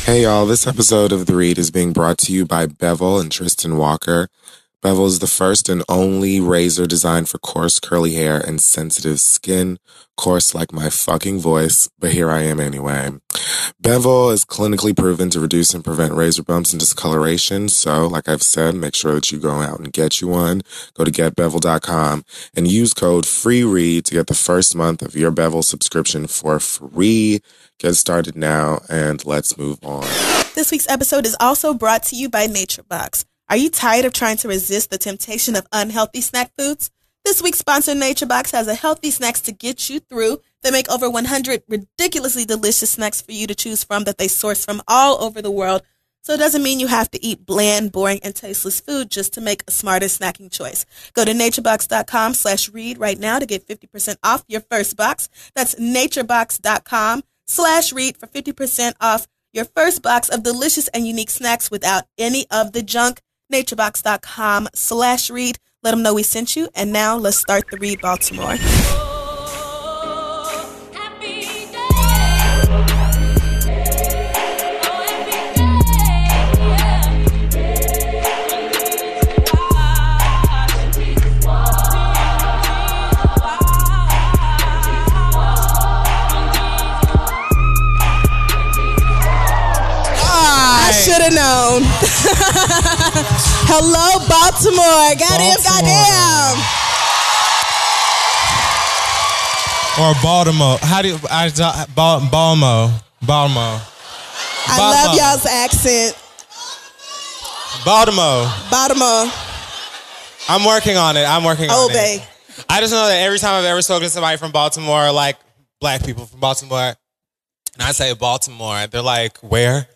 Hey y'all, this episode of The Read is being brought to you by Bevel and Tristan Walker. Bevel is the first and only razor designed for coarse curly hair and sensitive skin. Coarse like my fucking voice, but here I am anyway. Bevel is clinically proven to reduce and prevent razor bumps and discoloration. So, like I've said, make sure that you go out and get you one. Go to getbevel.com and use code FREEREAD to get the first month of your Bevel subscription for free. Get started now and let's move on. This week's episode is also brought to you by NatureBox. Are you tired of trying to resist the temptation of unhealthy snack foods? This week's sponsor, NatureBox, has a healthy snacks to get you through. They make over 100 ridiculously delicious snacks for you to choose from that they source from all over the world. So it doesn't mean you have to eat bland, boring, and tasteless food just to make a smarter snacking choice. Go to naturebox.com/read right now to get 50% off your first box. That's naturebox.com/read for 50% off your first box of delicious and unique snacks without any of the junk. naturebox.com/read. Let them know we sent you. And now let's start the Read Baltimore. I should have known. Hello, Baltimore. Goddamn. Or Baltimore. How do you... Balmo. I love y'all's accent. Baltimore. I'm working on it. Obey. I just know that every time I've ever spoken to somebody from Baltimore, like black people from Baltimore, and I say Baltimore, they're like, where?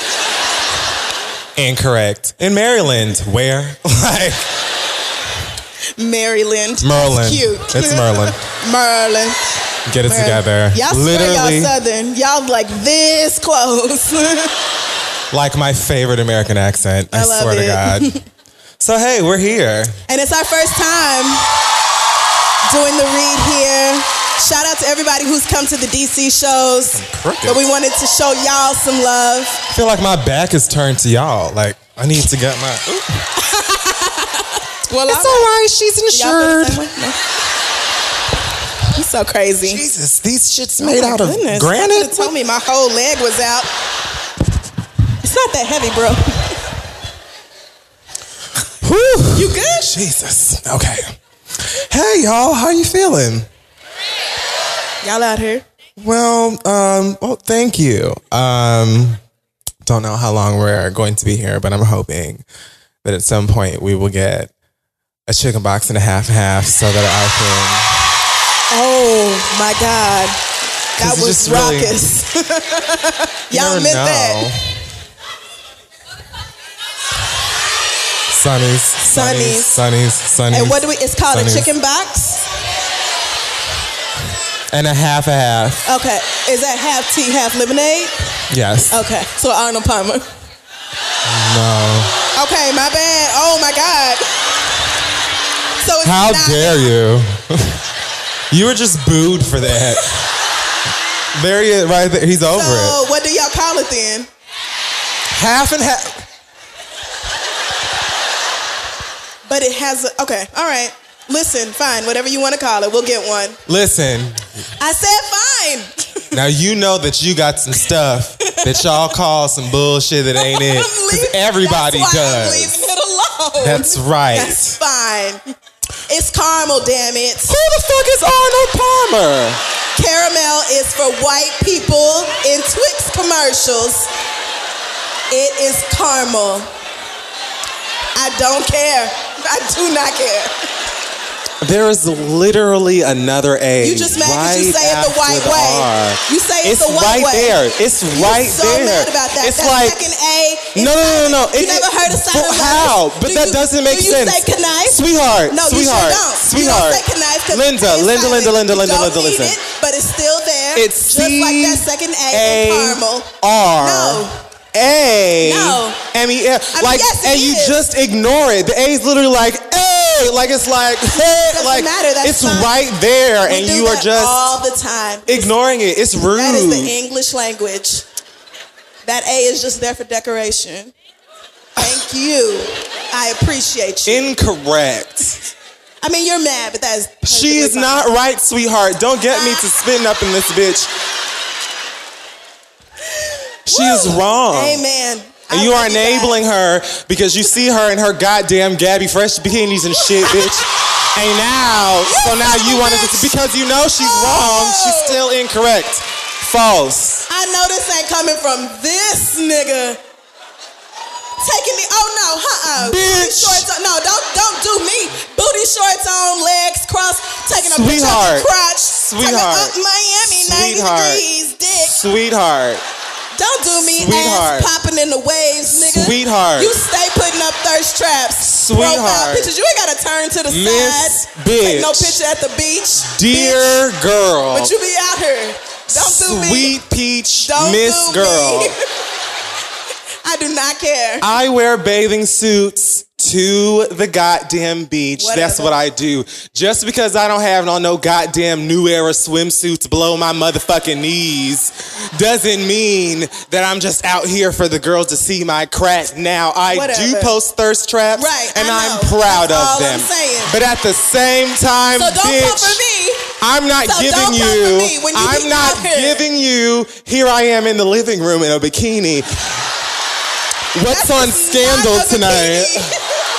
Incorrect. In Maryland. Where? Like Maryland. Merlin. That's cute. It's Merlin. Merlin. Get it together. Y'all literally, swear y'all Southern. Y'all like this close. like my favorite American accent. I love swear it. to God. So hey, we're here. And it's our first time doing the Read here. Shout out to everybody who's come to the DC shows. But we wanted to show y'all some love. I feel like my back is turned to y'all. Like, I need to get my... Well, it's all right. She's insured. You're so crazy. Jesus, these shit's made out of granite? You could have told me my whole leg was out. It's not that heavy, bro. Whew. You good? Jesus. Okay. Hey, y'all. How you feeling? Y'all out here? Well, thank you. Don't know how long we're going to be here, but I'm hoping that at some point we will get a chicken box and a half so that I can... Oh, my God. That was raucous. Really... Y'all meant that. Sunnies. And what do we... It's called Sunnies. A chicken box? And a half. Okay. Is that half tea, half lemonade? Yes. Okay. So Arnold Palmer. No. Okay, my bad. Oh, my God. So it's How not dare you? You were just booed for that. There he is, right there. He's over it. So what do y'all call it then? Half and half. But it has a... Okay. All right. Listen, fine. Whatever you want to call it, we'll get one. Listen. I said fine. Now you know that you got some stuff that y'all call some bullshit that ain't it. Because everybody That's why does. I'm leaving it alone. That's right. That's fine. It's caramel, damn it. Who the fuck is Arnold Palmer? Caramel is for white people in Twix commercials. It is caramel. I don't care. I do not care. There is literally another A. You just mad right because you say it the white after way. R. You say it's the white right way. there. It's right so there. Mad about that. It's that like second A. No. You never heard of silent How? But that doesn't make sense. Do you say knife? Sweetheart. No, sweetheart. you sure don't. Sweetheart. You don't say knife because Linda, listen. But it's still there. It's just like that second A in caramel. R. No. A. No. M-E-L. Like, yes, and you just ignore it. The A is literally like, A. Like, it's like, hey. Like, matter. That's it's fine. right there. We and do you are that just all the time. ignoring it. It's rude. That is the English language. That A is just there for decoration. Thank you. I appreciate you. Incorrect. I mean, you're mad, but that is perfectly She is fine. not right, sweetheart. Don't get me to spitting up in this bitch. She is wrong. Amen. And you are enabling her because you see her in her goddamn Gabby Fresh bikinis and shit, bitch. And so now you want to, because you know she's wrong, she's still incorrect. False. I know this ain't coming from this nigga. Taking me, Bitch. Booty shorts on, no, don't do me. Booty shorts on, legs crossed, taking a picture of Sweetheart. your crotch. Sweetheart. Taking up Miami, 90 Sweetheart. degrees, dick. Sweetheart. Don't do me, Sweetheart. ass popping in the waves, nigga. Sweetheart. You stay putting up thirst traps. Sweetheart. Profile pictures. You ain't gotta turn to the Miss side. bitch. Take no picture at the beach. Dear bitch. girl. But you be out here. Don't do me. Sweet peach Don't Miss do girl. me. I do not care. I wear bathing suits to the goddamn beach. Whatever. That's what I do. Just because I don't have on no goddamn New Era swimsuits below my motherfucking knees doesn't mean that I'm just out here for the girls to see my crack. Now, I Whatever. do post thirst traps, Right, and I I'm know. proud That's all of them. I'm saying. But at the same time, So don't bitch, come for me. I'm not So giving don't come you. for me when you I'm be not out here. giving you. Here I am in the living room in a bikini. What's on Scandal Not a tonight? bikini.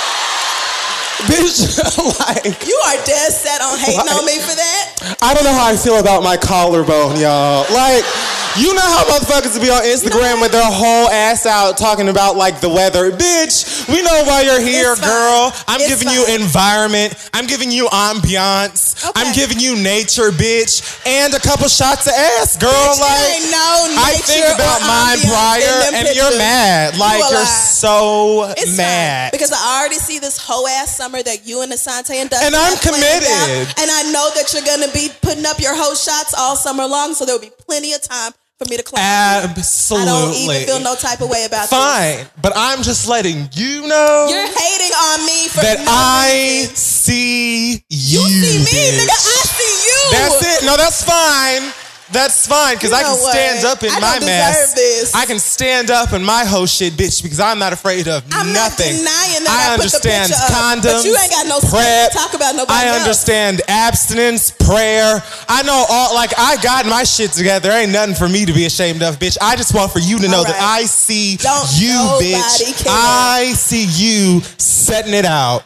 Bitch, like, You are dead set on hating on me for that. I don't know how I feel about my collarbone, y'all. Like, you know how motherfuckers be on Instagram with their whole ass out talking about, like, the weather. Bitch, we know why you're here, It's fine. girl. I'm It's giving you fine. environment. I'm giving you ambiance. Okay. I'm giving you nature, bitch. And a couple shots of ass, girl. Bitch, like, there ain't no I nature think about or mine ambiance in prior, them and you're pictures. mad. Like, You a you're lie. so It's mad. fine, because I already see this whole ass summer that you and Asante and Dustin And I'm have planned committed. out, and I know that you're gonna be putting up your whole shots all summer long, so there'll be plenty of time for me to clown you. Absolutely. I don't even feel no type of way about Fine, but I'm just letting you know this. You're hating on me for that no I reason. see you. You see me, bitch. nigga. I see you. That's it. No, that's fine. That's fine, because You I can know what? stand up in I my don't mess. deserve this. I can stand up in my whole shit, bitch, because I'm not afraid of I'm nothing. not denying that I put the understand picture up, condoms, but you ain't got no space prep. to talk about nobody I else. understand abstinence, prayer. I know all, like, I got my shit together. Ain't nothing for me to be ashamed of, bitch. I just want for you to know All that right. I see Don't you, nobody bitch. care. I see you setting it out.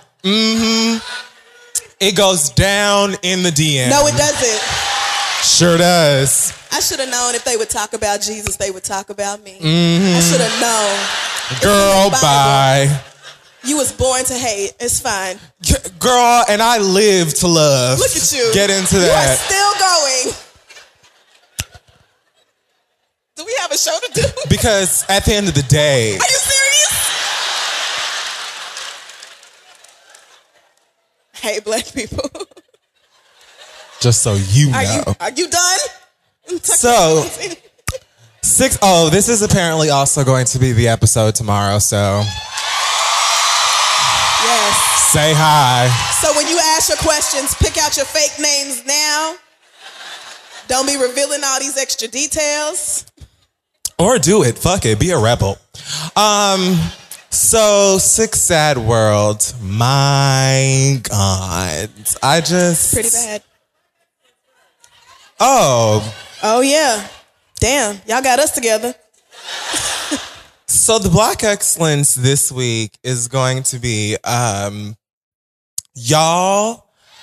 It goes down in the DM. No, it doesn't. Sure does. I should have known if they would talk about Jesus, they would talk about me. I should have known. Girl, Bible. bye. You was born to hate. It's fine. Girl, and I live to love. Look at you. Get into You are that. still going. Do we have a show to do? Because at the end of the day, Are you serious? Hey, black people. just so you know. Are you done? So, this is apparently also going to be the episode tomorrow, so Yes. say hi. So when you ask your questions, pick out your fake names now. Don't be revealing all these extra details. Or do it. Fuck it. Be a rebel. So, Six Sad World. My God. I just... Pretty bad. Oh... Oh, yeah. Damn, y'all got us together. So the Black Excellence this week is going to be y'all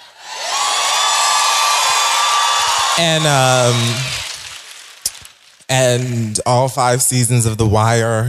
and all 5 seasons of The Wire.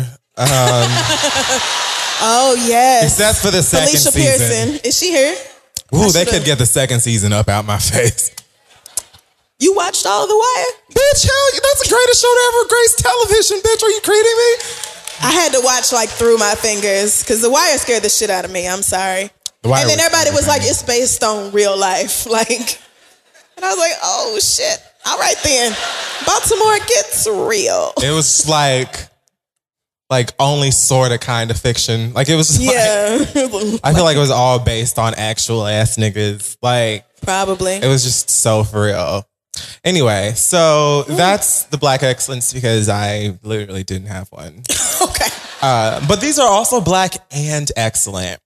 Oh, yes. Except for the second Felicia season. Pearson. Is she here? Ooh, they should've- could get the second season up out my face. You watched all of The Wire? Bitch, hell, that's the greatest show to ever grace television, bitch. Are you kidding me? I had to watch like through my fingers because The Wire scared the shit out of me. I'm sorry. The Wire And then was everybody was like, everything. it's based on real life. Like, and I was like, oh shit. All right then. Baltimore gets real. It was like only sort of kind of fiction. Like it was like, Yeah. I feel like it was all based on actual ass niggas. Like Probably. it was just so for real. Anyway, so that's the Black excellence because I literally didn't have one. Okay. But these are also Black and excellent.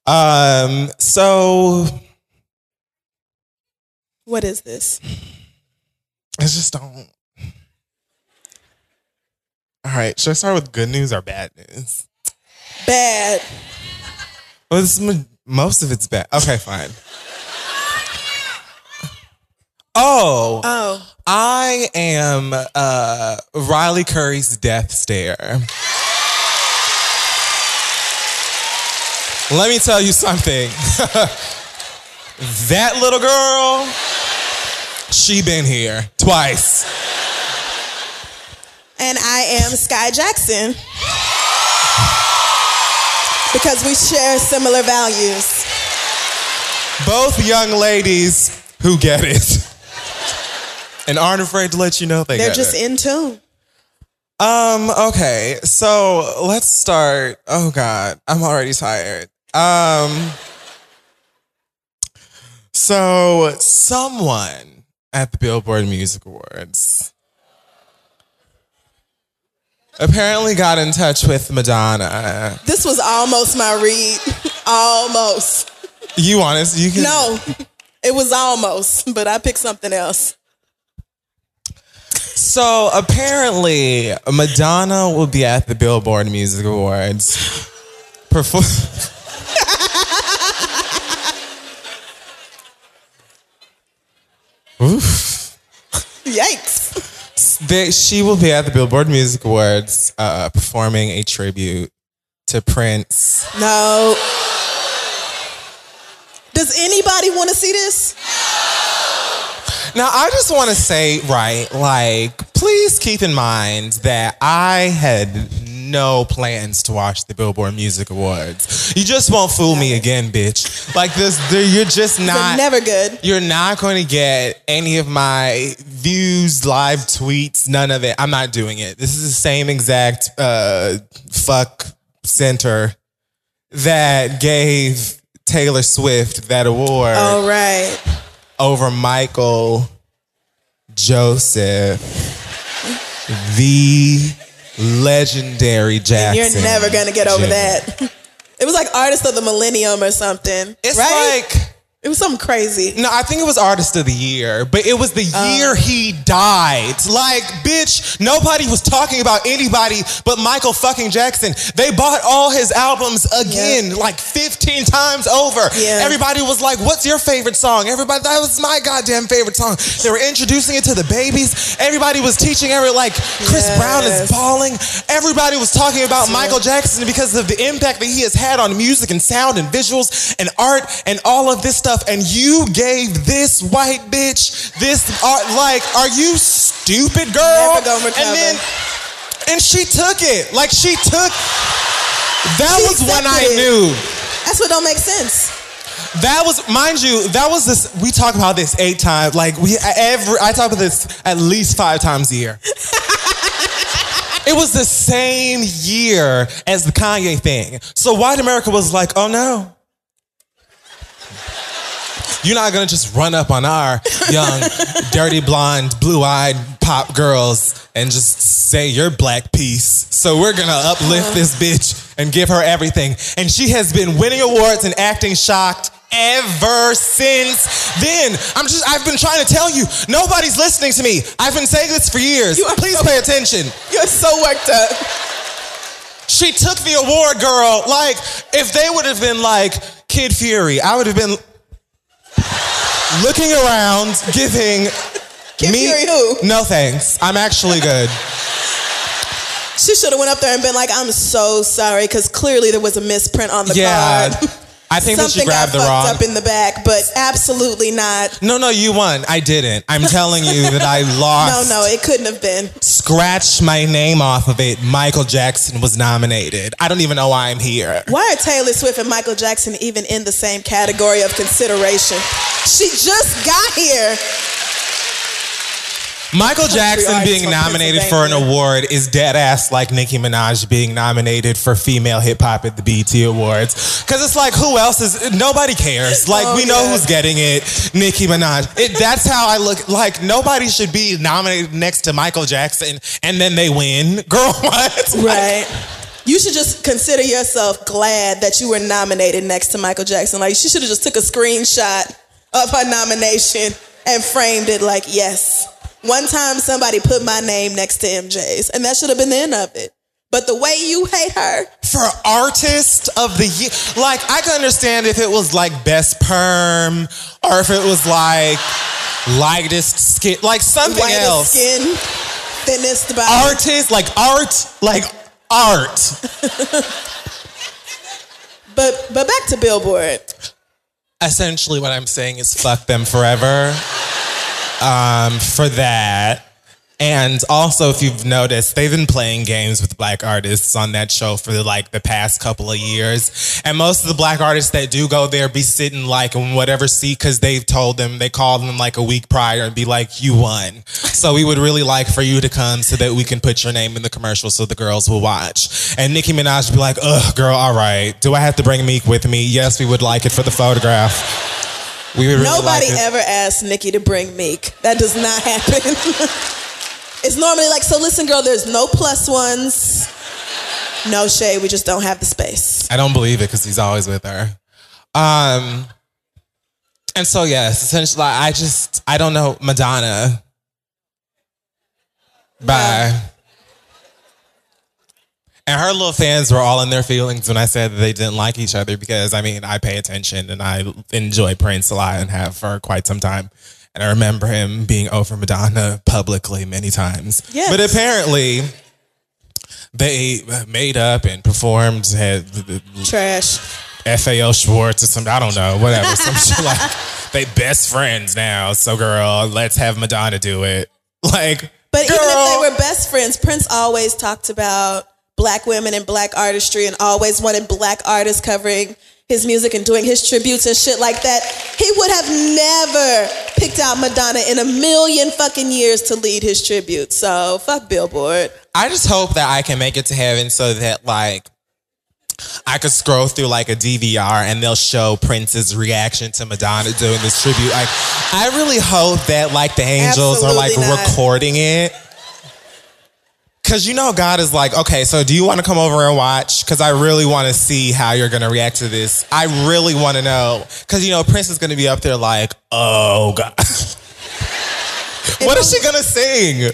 So what is this? I just don't. All right, should I start with good news or bad news? Bad. Well, most of it's bad. Okay, fine. Oh. I am Riley Curry's death stare. Let me tell you something. That little girl, she been here twice. And I am Sky Jackson. Because we share similar values. Both young ladies who get it. And aren't afraid to let you know They're just in tune. Okay, so let's start. Oh God, I'm already tired. So someone at the Billboard Music Awards apparently got in touch with Madonna. This was almost my read. Almost. You honest? You can. No, it was almost, but I picked something else. So apparently, Madonna will be at the Billboard Music Awards. Oof. Yikes. She will be at the Billboard Music Awards performing a tribute to Prince. No. Does anybody want to see this? Now, I just want to say, please keep in mind that I had no plans to watch the Billboard Music Awards. You just won't fool me again, bitch. Like this, you're just not. They're never good. You're not going to get any of my views, live tweets, none of it. I'm not doing it. This is the same exact fuck center that gave Taylor Swift that award. Oh, right. Over Michael Joseph, the legendary Jackson. And you're never going to get over Jr. that. It was like Artist of the Millennium or something. It's right? like... It was something crazy. No, I think it was Artist of the Year, but it was the year he died. Like, bitch, nobody was talking about anybody but Michael fucking Jackson. They bought all his albums again, like 15 times over. Yeah. Everybody was like, what's your favorite song? Everybody, that was my goddamn favorite song. They were introducing it to the babies. Everybody was teaching Chris Brown is balling. Everybody was talking about Michael Jackson because of the impact that he has had on music and sound and visuals and art and all of this stuff. And you gave this white bitch this art. Are you stupid, girl? Never gonna recover. And she took it. That was when I knew. That's what don't make sense. That was, mind you, that was this. We talk about this 8 times. I talk about this at least 5 times a year. It was the same year as the Kanye thing. So white America was like, oh no. You're not gonna just run up on our young, dirty, blonde, blue-eyed pop girls and just say you're black peace. So we're gonna uplift this bitch and give her everything. And she has been winning awards and acting shocked ever since then. I've been trying to tell you, nobody's listening to me. I've been saying this for years. Please pay attention. You're so worked up. She took the award, girl. If they would have been like Kid Fury, I would have been looking around, giving Kid me... Fury who? No thanks. I'm actually good. She should have went up there and been like, I'm so sorry, because clearly there was a misprint on the card. I think that she grabbed the wrong. wrong... Something got fucked up in the back, but absolutely not. No, you won. I didn't. I'm telling you that I lost. No, it couldn't have been. Scratch my name off of it. Michael Jackson was nominated. I don't even know why I'm here. Why are Taylor Swift and Michael Jackson even in the same category of consideration? She just got here. Michael Jackson artist being from nominated for an Pennsylvania. award is dead ass like Nicki Minaj being nominated for female hip hop at the BET Awards. Cause it's like, who else is, nobody cares. Like, we know who's getting it, Nicki Minaj. That's how I look, like, nobody should be nominated next to Michael Jackson and then they win. Girl, what? Right. You should just consider yourself glad that you were nominated next to Michael Jackson. Like, she should have just took a screenshot of her nomination and framed it like, yes. One time somebody put my name next to MJ's, and that should have been the end of it. But the way you hate her. For artist of the year, like, I could understand if it was like best perm or if it was like lightest skin, like something Whitest else. skin, thinnest body. Artist, like art. But back to Billboard. Essentially what I'm saying is fuck them forever. For that. And also, if you've noticed, they've been playing games with black artists on that show for like the past couple of years. And most of the black artists that do go there be sitting like in whatever seat because they've told them, they called them like a week prior and be like, you won. So we would really like for you to come so that we can put your name in the commercial so the girls will watch. And Nicki Minaj would be like, ugh, girl, all right. Do I have to bring Meek with me? Yes, we would like it for the photograph. We would really Nobody like it. ever asked Nicki to bring Meek. That does not happen. It's normally like, so listen, girl, there's no plus ones. No shade, we just don't have the space. I don't believe it because he's always with her. And so, yes, essentially, I don't know, Madonna. Bye. And her little fans were all in their feelings when I said that they didn't like each other because, I mean, I pay attention and I enjoy Prince a lot and have for quite some time. And I remember him being over Madonna publicly many times. Yes. But apparently, they made up and performed, had Trash. FAO Schwartz or something, I don't know, whatever. Some shit like, they best friends now. So, girl, let's have Madonna do it. Like, But girl. even if they were best friends, Prince always talked about black women and black artistry and always wanted black artists covering his music and doing his tributes and shit like that. He would have never picked out Madonna in a million fucking years to lead his tribute. So fuck Billboard. I just hope that I can make it to heaven so that, like, I could scroll through like a DVR and they'll show Prince's reaction to Madonna doing this tribute. Like, I really hope that like the angels are like Absolutely not. recording it. Cause you know God is like, okay, so do you want to come over and watch? Cause I really want to see how you're gonna react to this. I really want to know. Cause you know Prince is gonna be up there like, oh God. What is she gonna sing?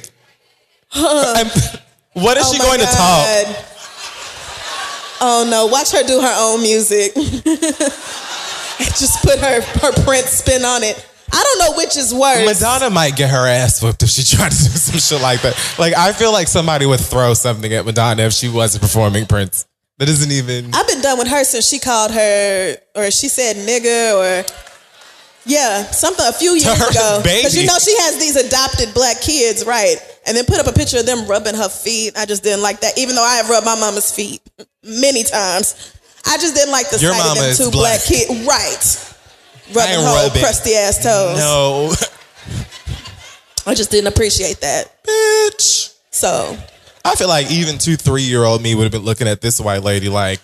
What is she my going to talk? God. Oh no, watch her do her own music. Just put her Prince spin on it. I don't know which is worse. Madonna might get her ass whooped if she tried to do some shit like that. Like, I feel like somebody would throw something at Madonna if she wasn't performing Prince. That isn't even... I've been done with her since she called her, or she said nigga, or something a few years her ago. baby. Because you know she has these adopted black kids, right? And then put up a picture of them rubbing her feet. I just didn't like that, even though I have rubbed my mama's feet many times. I just didn't like the Your sight of mama them is two black. black kids. Right. I Rubbing ain't whole rubbing. crusty ass toes. No. I just didn't appreciate that. Bitch. So I feel like even 2-3-year-old me would have been looking at this white lady like...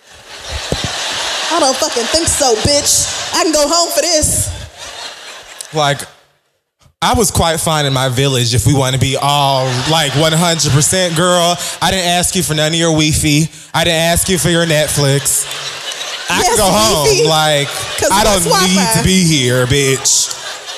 I don't fucking think so, bitch. I can go home for this. Like, I was quite fine in my village if we want to be all like 100% girl. I didn't ask you for none of your Wi-Fi. I didn't ask you for your Netflix. I Yes, can go home. Wi-Fi. Like, 'Cause I don't what's need Wi-Fi? to be here, bitch.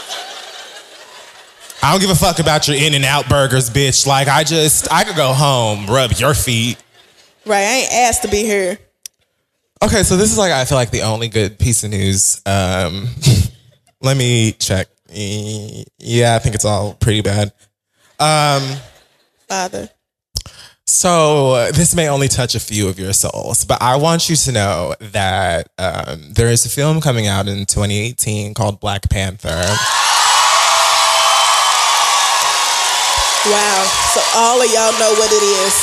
I don't give a fuck about your In-N-Out burgers, bitch. Like, I could go home, rub your feet. Right, I ain't asked to be here. Okay, so this is like, I feel like the only good piece of news. Let me check. Yeah, I think it's all pretty bad. Father. So this may only touch a few of your souls, but I want you to know that there is a film coming out in 2018 called Black Panther. Wow. So all of y'all know what it is.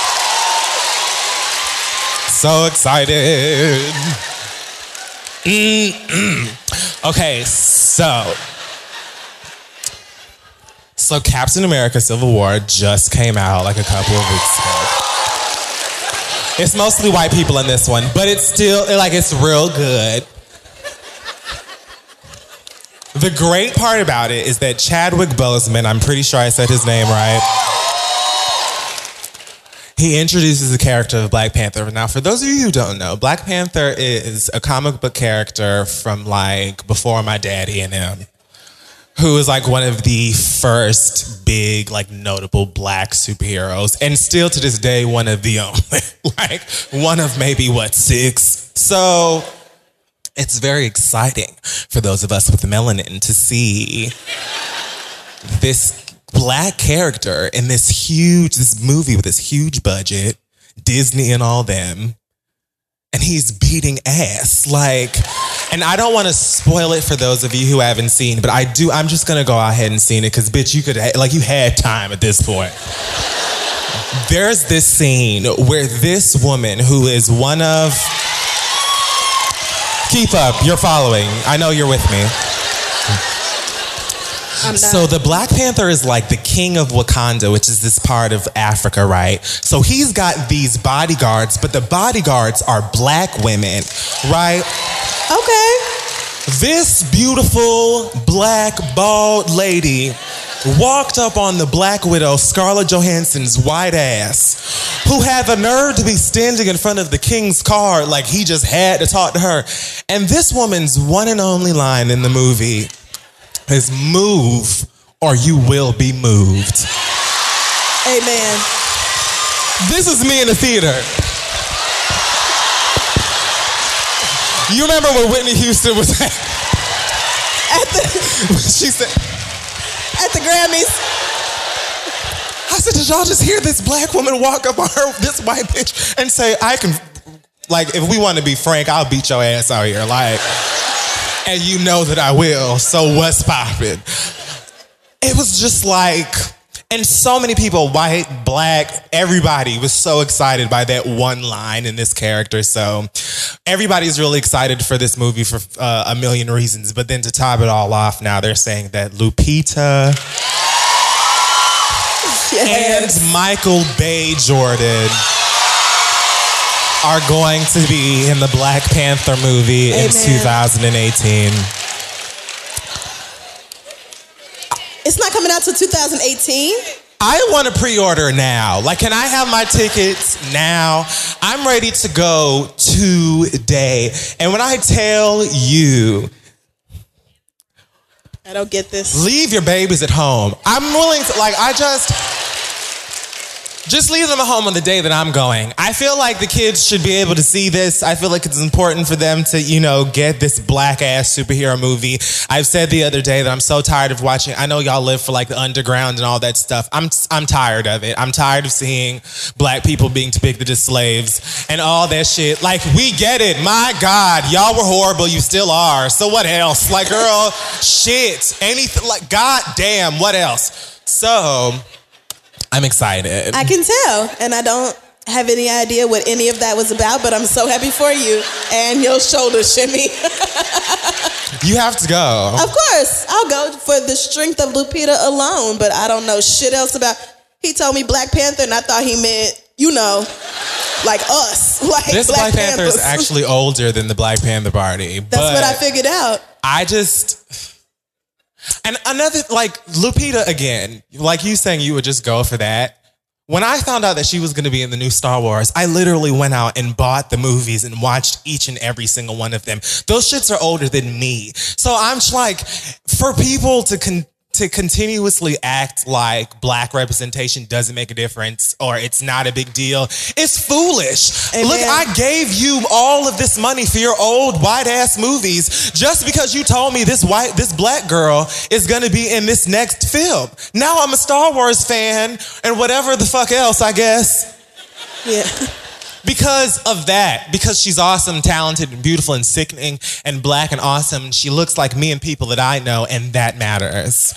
So excited. Okay, so So Captain America Civil War just came out like a couple of weeks ago. It's mostly white people in this one, but it's still, like, it's real good. The great part about it is that Chadwick Boseman, I'm pretty sure I said his name right, he introduces the character of Black Panther. Now, for those of you who don't know, Black Panther is a comic book character from, like, before my daddy and him, who is, like, one of the first big, like, notable Black superheroes, and still to this day, one of the only, like, one of maybe, 6? So it's very exciting for those of us with melanin to see this Black character in this movie with this huge budget, Disney and all them, and he's beating ass. Like, and I don't want to spoil it for those of you who haven't seen, but I'm just going to go ahead and see it because, bitch, you had time at this point. There's this scene where this woman who is one of... Keep up, you're following. I know you're with me. So the Black Panther is like the king of Wakanda, which is this part of Africa, right? So he's got these bodyguards, but the bodyguards are Black women, right? Okay. This beautiful, Black, bald lady walked up on the Black Widow, Scarlett Johansson's white ass, who had the nerve to be standing in front of the king's car like he just had to talk to her. And this woman's one and only line in the movie is move or you will be moved. Amen. This is me in the theater. You remember when Whitney Houston was at she said at the Grammys. I said, did y'all just hear this Black woman walk up on this white bitch and say, I can, like, if we want to be frank, I'll beat your ass out here, like, and you know that I will, so what's poppin'? It was just like, and so many people, white, Black, everybody was so excited by that one line in this character. So everybody's really excited for this movie for a million reasons. But then to top it all off, now they're saying that Lupita and Michael B. Jordan are going to be in the Black Panther movie in 2018. It's not coming out till 2018? I want to pre-order now. Like, can I have my tickets now? I'm ready to go today. And when I tell you, I don't get this. Leave your babies at home. I'm willing to, like, just leave them at home on the day that I'm going. I feel like the kids should be able to see this. I feel like it's important for them to, get this Black-ass superhero movie. I've said the other day that I'm so tired of watching. I know y'all live for, like, the underground and all that stuff. I'm tired of it. I'm tired of seeing Black people being depicted as slaves and all that shit. Like, we get it. My God, y'all were horrible. You still are. So what else? Like, girl, shit. Anything, like, God damn, what else? So I'm excited. I can tell, and I don't have any idea what any of that was about, but I'm so happy for you and your shoulder shimmy. You have to go. Of course, I'll go for the strength of Lupita alone, but I don't know shit else about. He told me Black Panther, and I thought he meant, like us. Like this Black Panther is actually older than the Black Panther Party. That's what I figured out. And another, like, Lupita, again, like you saying you would just go for that. When I found out that she was going to be in the new Star Wars, I literally went out and bought the movies and watched each and every single one of them. Those shits are older than me. So I'm just like, for people to continuously act like Black representation doesn't make a difference or it's not a big deal, it's foolish. Amen. Look, I gave you all of this money for your old white ass movies just because you told me this Black girl is gonna be in this next film. Now I'm a Star Wars fan and whatever the fuck else, I guess. Yeah. Because of that, because she's awesome, talented, and beautiful, and sickening, and Black and awesome, she looks like me and people that I know, and that matters.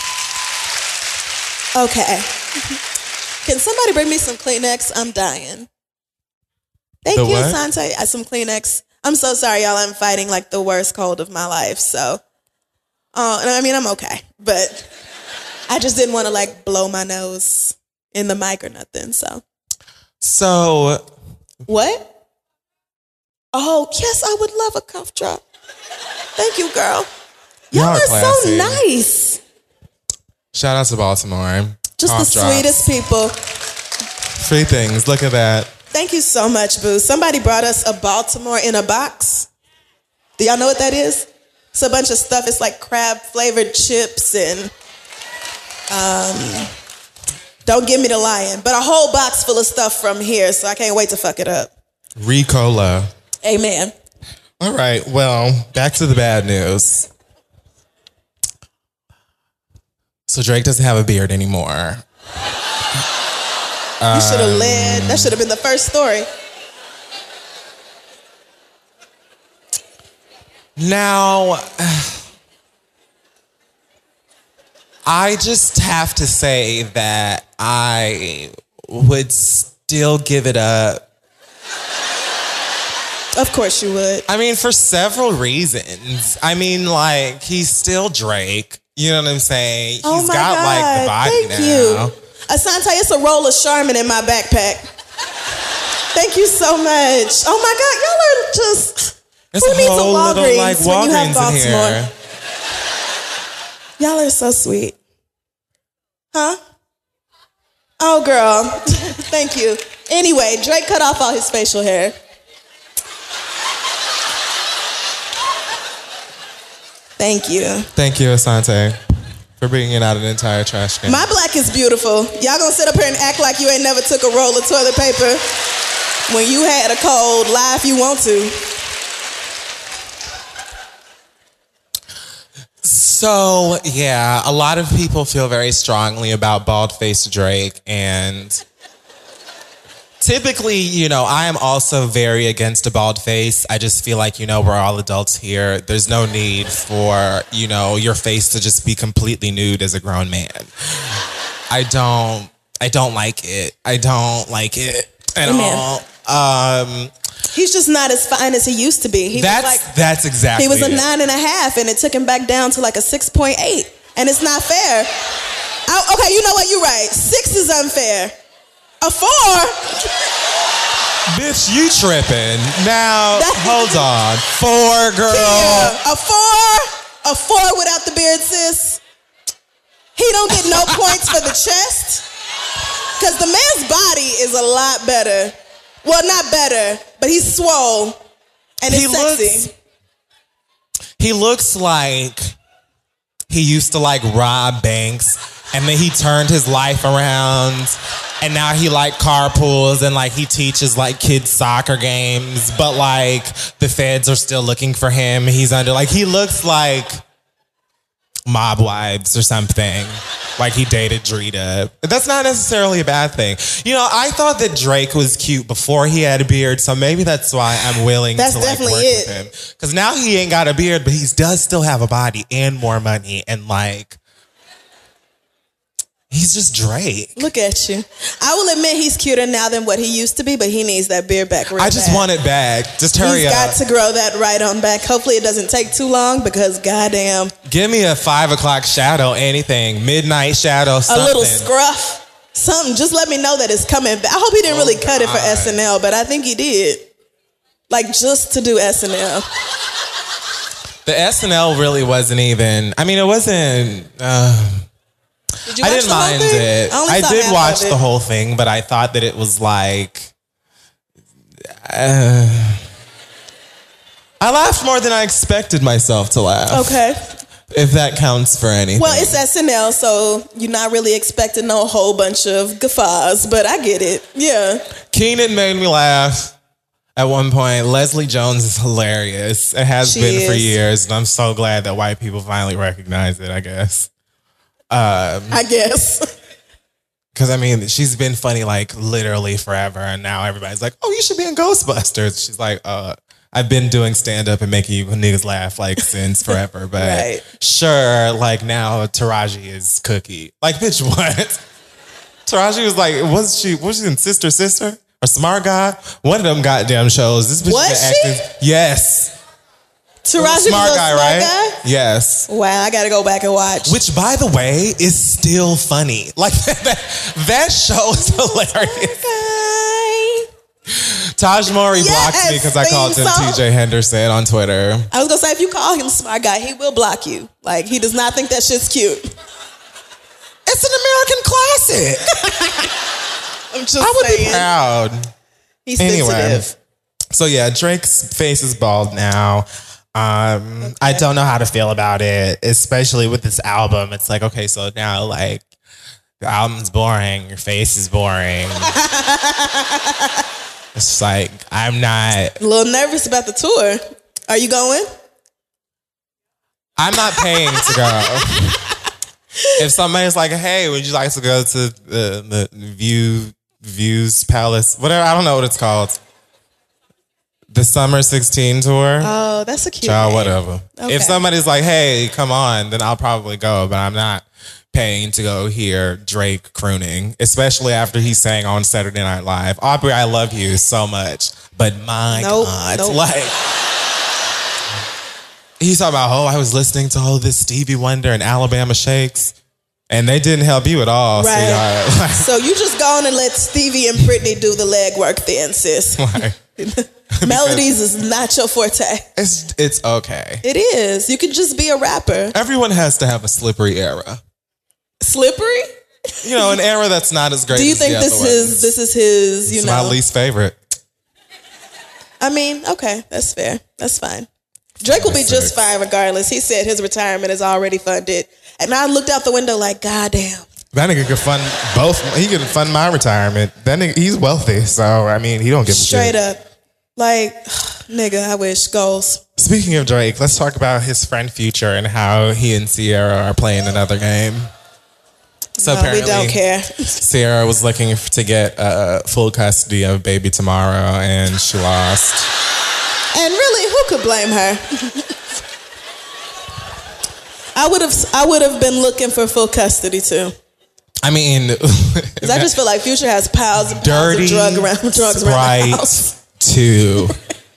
Okay. Can somebody bring me some Kleenex? I'm dying. Thank you, Asante. Some Kleenex. I'm so sorry, y'all. I'm fighting like the worst cold of my life, so. And I mean, I'm okay, but I just didn't want to like blow my nose in the mic or nothing. So what? Oh, yes, I would love a cuff drop. Thank you, girl. Y'all are so nice. Shout out to Baltimore. Just Cough the drops. sweetest people. Free things. Look at that. Thank you so much, boo. Somebody brought us a Baltimore in a box. Do y'all know what that is? It's a bunch of stuff. It's like crab flavored chips and don't give me the lion, but a whole box full of stuff from here. So I can't wait to fuck it up. Ricola. Amen. All right. Well, back to the bad news. So Drake doesn't have a beard anymore. You should have led. That should have been the first story. Now, I just have to say that I would still give it up. Of course you would. I mean, for several reasons. I mean, like, he's still Drake. You know what I'm saying? Oh He's my got, God. like, the body Thank now. you. Asante, it's a roll of Charmin in my backpack. Thank you so much. Oh my God, y'all are just... There's who a needs whole a Walgreens little, like, when you have Walgreens in Baltimore? here. Y'all are so sweet. Huh? Oh, girl. Thank you. Anyway, Drake cut off all his facial hair. Thank you. Thank you, Asante, for bringing out an entire trash can. My black is beautiful. Y'all gonna sit up here and act like you ain't never took a roll of toilet paper when you had a cold. Lie if you want to. So, yeah, a lot of people feel very strongly about bald-faced Drake, and typically, you know, I am also very against a bald face. I just feel like, you know, we're all adults here. There's no need for, you know, your face to just be completely nude as a grown man. I don't like it. I don't like it at all. He's just not as fine as he used to be. That's exactly He was a it. 9.5, and it took him back down to like a 6.8, and it's not fair. Okay, you know what? You're right. 6 is unfair. A 4. Bitch, you tripping. Now, hold on. 4, girl. Yeah, a 4 without the beard, sis. He don't get no points for the chest. Because the man's body is a lot better. Well, not better, but he's swole. And it's sexy. He looks like he used to like rob banks, and then he turned his life around, and now he like carpools and like he teaches like kids soccer games, but like the feds are still looking for him. He's under, like, he looks like Mob Wives or something. Like he dated Drita. That's not necessarily a bad thing. You know, I thought that Drake was cute before he had a beard, so maybe that's why I'm willing to like definitely work with him. Because now he ain't got a beard, but he does still have a body and more money, and like, he's just Drake. Look at you. I will admit he's cuter now than what he used to be, but he needs that beard back real I just bad. want it back. Just hurry He's up. got to grow that right on back. Hopefully it doesn't take too long, because goddamn. Give me a 5 o'clock shadow, anything. Midnight shadow, something. A little scruff. Something. Just let me know that it's coming back. I hope he didn't really cut it for SNL, but I think he did. Like, just to do SNL. The SNL really wasn't even, I mean, it wasn't... Did you watch I didn't the whole mind thing? it. I saw did half watch of it. the whole thing, but I thought that it was like... I laughed more than I expected myself to laugh. Okay. If that counts for anything. Well, it's SNL, so you're not really expecting no whole bunch of guffaws, but I get it. Yeah. Keenan made me laugh at one point. Leslie Jones is hilarious. It has been for years, and I'm so glad that white people finally recognize it, I guess. I guess. Because, I mean, she's been funny, like, literally forever, and now everybody's like, oh, you should be in Ghostbusters. She's like, I've been doing stand-up and making you niggas laugh, like, since forever, but Right. Sure, like, now Taraji is Cookie. Like, bitch, what? Taraji was like, was she in Sister Sister? Or Smart Guy? One of them goddamn shows. This bitch Was been she? acting. Yes. Taraji Smart was a Guy, smart right? guy? Yes. Wow, I gotta go back and watch. Which, by the way, is still funny. Like, that show is hilarious. Taj Mowry blocked me because I called him TJ Henderson on Twitter. I was gonna say, if you call him smart guy, he will block you. Like, he does not think that shit's cute. It's an American classic. I'm just I would saying. be proud. He's sensitive. So yeah, Drake's face is bald now. I don't know how to feel about it, especially with this album. It's like, okay, so now like the album's boring, your face is boring. It's like, I'm not... A little nervous about the tour. Are you going? I'm not paying to go. If somebody's like, hey, would you like to go to the Views Palace, whatever, I don't know what it's called. The Summer 16 tour. Oh, that's a cute Child, name. whatever. Okay. If somebody's like, hey, come on, then I'll probably go, but I'm not paying to go hear Drake crooning, especially after he sang on Saturday Night Live. Aubrey, I love you so much, but my God. Like, he's talking about, I was listening to all this Stevie Wonder and Alabama Shakes, and they didn't help you at all, right. sweetheart. Like, so you just go on and let Stevie and Britney do the legwork then, sis. like, Melodies is not your forte. It's okay. It is. You can just be a rapper. Everyone has to have a slippery era. Slippery? You know, an era that's not as great. Do you as think the this other is ones. this is his, you It's know? my least favorite. I mean, okay, that's fair. That's fine. Drake will be just fine regardless. He said his retirement is already funded. And I looked out the window like, God damn. That nigga could fund both. He could fund my retirement. That nigga, he's wealthy, so I mean, he don't give a shit. Straight up. Like, nigga, I wish. Goals. Speaking of Drake, let's talk about his friend Future and how he and Ciara are playing another game. So No, we don't care. Ciara was looking to get full custody of baby tomorrow, and she lost. And really, who could blame her? I would have been looking for full custody too. I mean, Because I just feel like Future has piles and piles of drugs around the house. Too.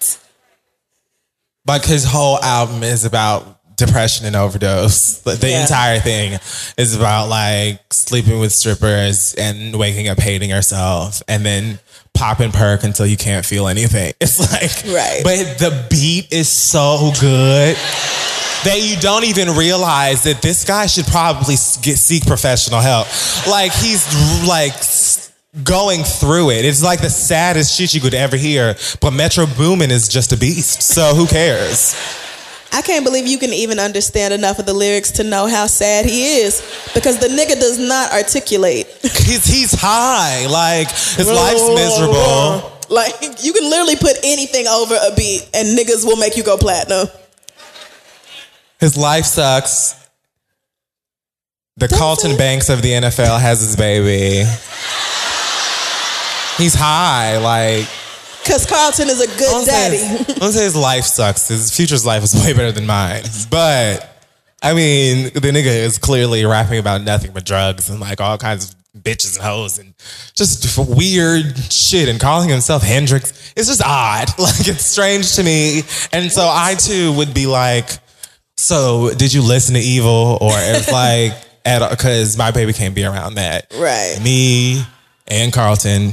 Like, his whole album is about depression and overdose. The entire thing is about like sleeping with strippers and waking up hating yourself and then popping perk until you can't feel anything. It's like, right. But the beat is so good that you don't even realize that this guy should probably seek professional help. Like, he's like going through it. It's like the saddest shit you could ever hear. But Metro Boomin is just a beast. So who cares? I can't believe you can even understand enough of the lyrics to know how sad he is. Because the nigga does not articulate. He's high. Like, his life's miserable. Like, you can literally put anything over a beat and niggas will make you go platinum. His life sucks. The Carlton Banks of the NFL has his baby. He's high, like... Because Carlton is a good daddy. Don't say his life sucks. His Future's life is way better than mine. But, I mean, the nigga is clearly rapping about nothing but drugs and like all kinds of bitches and hoes and just weird shit and calling himself Hendrix. It's just odd. Like, it's strange to me. And so I too would be like, so did you listen to Evil? Or it's like, because my baby can't be around that. Right. Me and Carlton,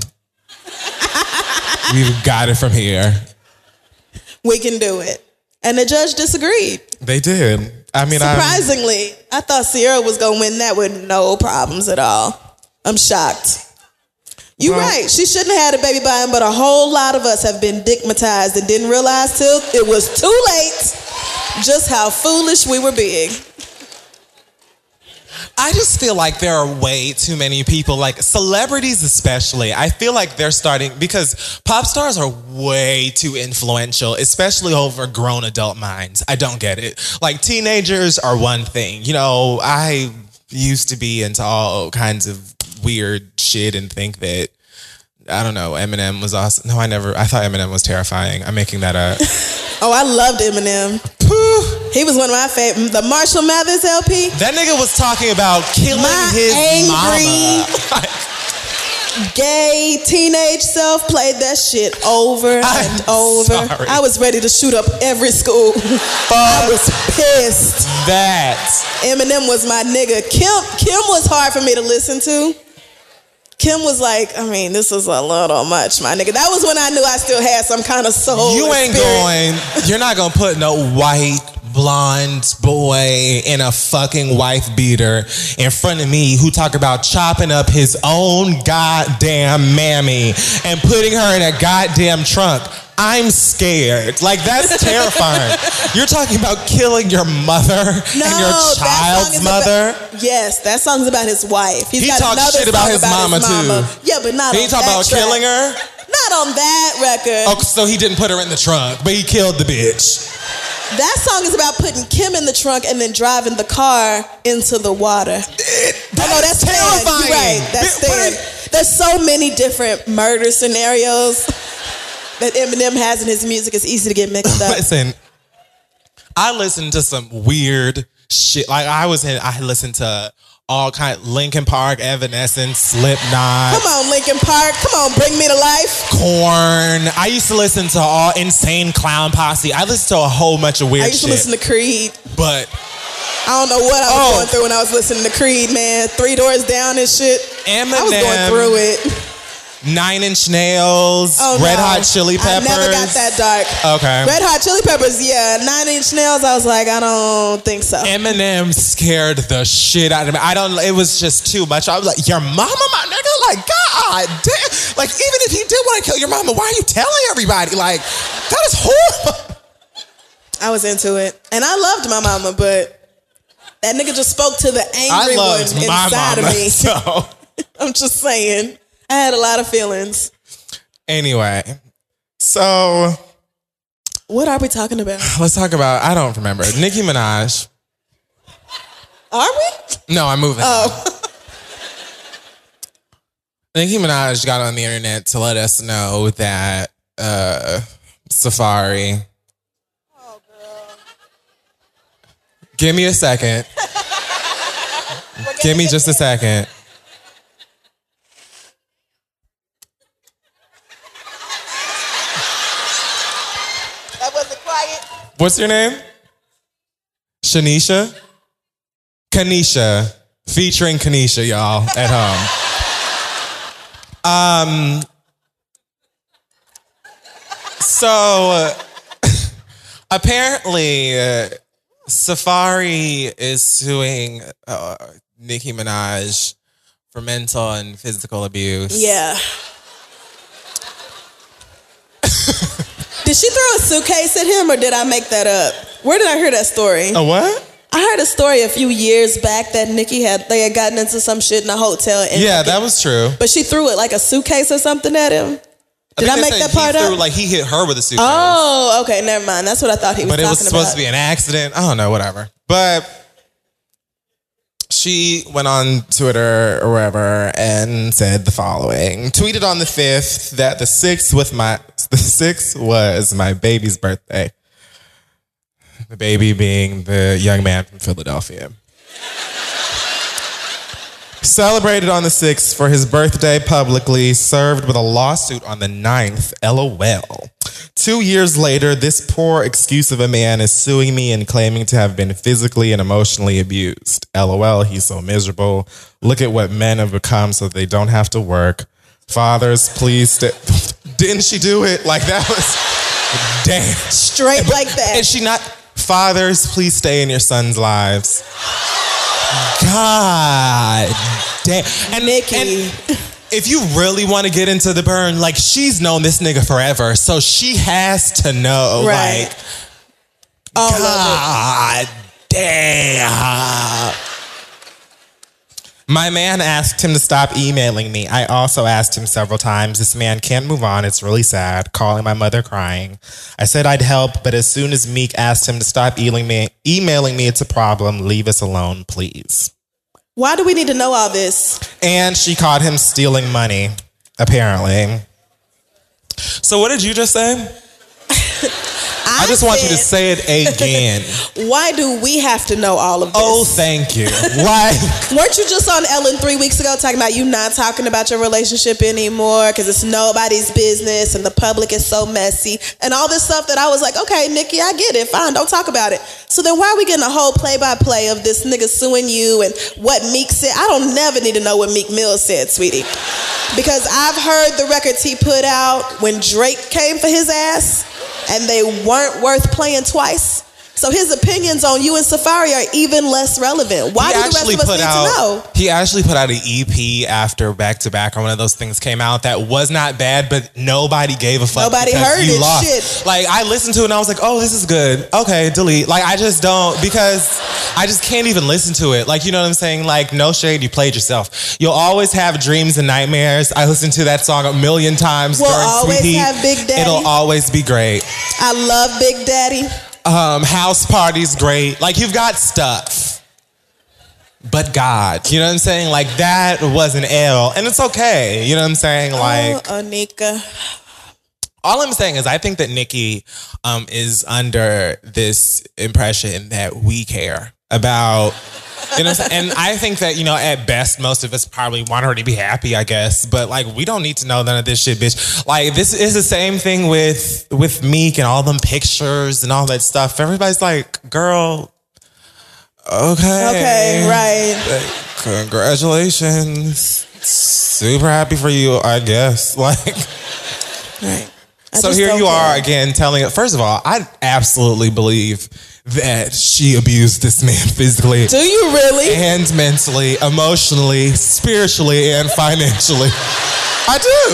we've got it from here. We can do it. And the judge disagreed. They did. I mean, surprisingly, I thought Ciara was going to win that with no problems at all. I'm shocked. You're right. She shouldn't have had a baby by him, but a whole lot of us have been digmatized and didn't realize till it was too late just how foolish we were being. I just feel like there are way too many people, like celebrities especially. I feel like they're starting, because pop stars are way too influential, especially over grown adult minds. I don't get it. Like, teenagers are one thing. You know, I used to be into all kinds of weird shit and think that, I don't know, Eminem was awesome. No, I thought Eminem was terrifying. I'm making that up. Oh, I loved Eminem. He was one of my favorite. The Marshall Mathers LP. That nigga was talking about killing his mama. gay teenage self played that shit over and over. Sorry. I was ready to shoot up every school. I was pissed. That. Eminem was my nigga. Kim was hard for me to listen to. Kim was like, I mean, this is a little much, my nigga. That was when I knew I still had some kind of soul. You're not gonna put no white blonde boy in a fucking wife beater in front of me who talk about chopping up his own goddamn mammy and putting her in a goddamn trunk. I'm scared. Like, that's terrifying. You're talking about killing your mother and your child's mother? Yes, that song's about his wife. He talks shit about his mama, too. Yeah, but not on that track. He talk about killing her? Not on that record. Oh, so he didn't put her in the trunk, but he killed the bitch. That song is about putting Kim in the trunk and then driving the car into the water. That's terrifying. You're right, that's Stan. There's so many different murder scenarios that Eminem has in his music. It's easy to get mixed up. Listen, I listened to some weird shit. Like, I listened to all kind of Linkin Park, Evanescence, Slipknot. Come on, Linkin Park. Come on, bring me to life. Korn. I used to listen to all Insane Clown Posse. I listened to a whole bunch of weird shit. I used to listen to Creed. But I don't know what I was going through when I was listening to Creed, man. 3 Doors Down and shit. Eminem, I was going through it. 9 Inch Nails, Red Hot Chili Peppers. I never got that dark. Okay. Red Hot Chili Peppers, yeah. 9 Inch Nails, I was like, I don't think so. Eminem scared the shit out of me. It was just too much. I was like, your mama, my nigga? Like, God damn. Like, even if you did want to kill your mama, why are you telling everybody? Like, that is horrible. I was into it. And I loved my mama, but that nigga just spoke to the angry one inside of me. So. I'm just saying. I had a lot of feelings. Anyway, so what are we talking about? Let's talk about, I don't remember, Nicki Minaj. Are we? No, I'm moving. Oh. Nicki Minaj got on the internet to let us know that Safari. Oh, girl. Give me a second. Give me just a second. What's your name? Shanisha? Kanisha. Featuring Kanisha, y'all, at home. So, apparently, Safari is suing Nicki Minaj for mental and physical abuse. Yeah. Did she throw a suitcase at him or did I make that up? Where did I hear that story? A what? I heard a story a few years back that Nicki had gotten into some shit in a hotel. And yeah, that was true. But she threw it like a suitcase or something at him. Did I make that part up? Like, he hit her with a suitcase. Oh, okay, never mind. That's what I thought he was talking about. But it was supposed to be an accident. I don't know, whatever. But she went on Twitter or wherever and said the following. Tweeted on the 5th that the 6th was my baby's birthday. The baby being the young man from Philadelphia. Celebrated on the 6th for his birthday publicly, served with a lawsuit on the 9th, LOL. 2 years later, this poor excuse of a man is suing me and claiming to have been physically and emotionally abused. LOL, he's so miserable. Look at what men have become so they don't have to work. Fathers, please stay. Didn't she do it? Like, that was damn. Straight like that. Is she not? Fathers, please stay in your sons' lives. God damn. And Nicki. And if you really want to get into the burn, like, she's known this nigga forever, so she has to know. Right. Like, God damn. My man asked him to stop emailing me. I also asked him several times. This man can't move on. It's really sad. Calling my mother, crying. I said I'd help, but as soon as Meek asked him to stop emailing me, it's a problem. Leave us alone, please. Why do we need to know all this? And she caught him stealing money, apparently. So what did you just say? I just want you to say it again. Why do we have to know all of this? Oh, thank you. Why? Weren't you just on Ellen 3 weeks ago talking about you not talking about your relationship anymore because it's nobody's business and the public is so messy and all this stuff that I was like, okay, Nikki, I get it. Fine, don't talk about it. So then why are we getting a whole play-by-play of this nigga suing you and what Meek said? I don't never need to know what Meek Mill said, sweetie. Because I've heard the records he put out when Drake came for his ass and they weren't worth playing twice. So his opinions on you and Safari are even less relevant. Why do the rest of us need to know? He actually put out an EP after Back to Back or one of those things came out that was not bad, but nobody gave a fuck. Nobody heard it. Lost. Shit. Like I listened to it and I was like, oh, this is good. Okay, delete. Like I just don't, because I just can't even listen to it. Like, you know what I'm saying? Like, no shade, you played yourself. You'll always have dreams and nightmares. I listened to that song a million times. We'll always have Big Daddy. It'll always be great. I love Big Daddy. House Party's great. Like, you've got stuff. But God, you know what I'm saying? Like, that was an L. And it's okay. You know what I'm saying? Like, Anika. All I'm saying is I think that Nikki is under this impression that we care about, you know what I'm saying? And I think that, you know, at best, most of us probably want her to be happy, I guess. But, like, we don't need to know none of this shit, bitch. Like, this is the same thing with Meek and all them pictures and all that stuff. Everybody's like, girl, okay, right. Like, congratulations. Super happy for you, I guess. Like, right. So here you are again telling it. First of all, I absolutely believe that she abused this man physically. Do you really? And mentally, emotionally, spiritually, and financially. I do.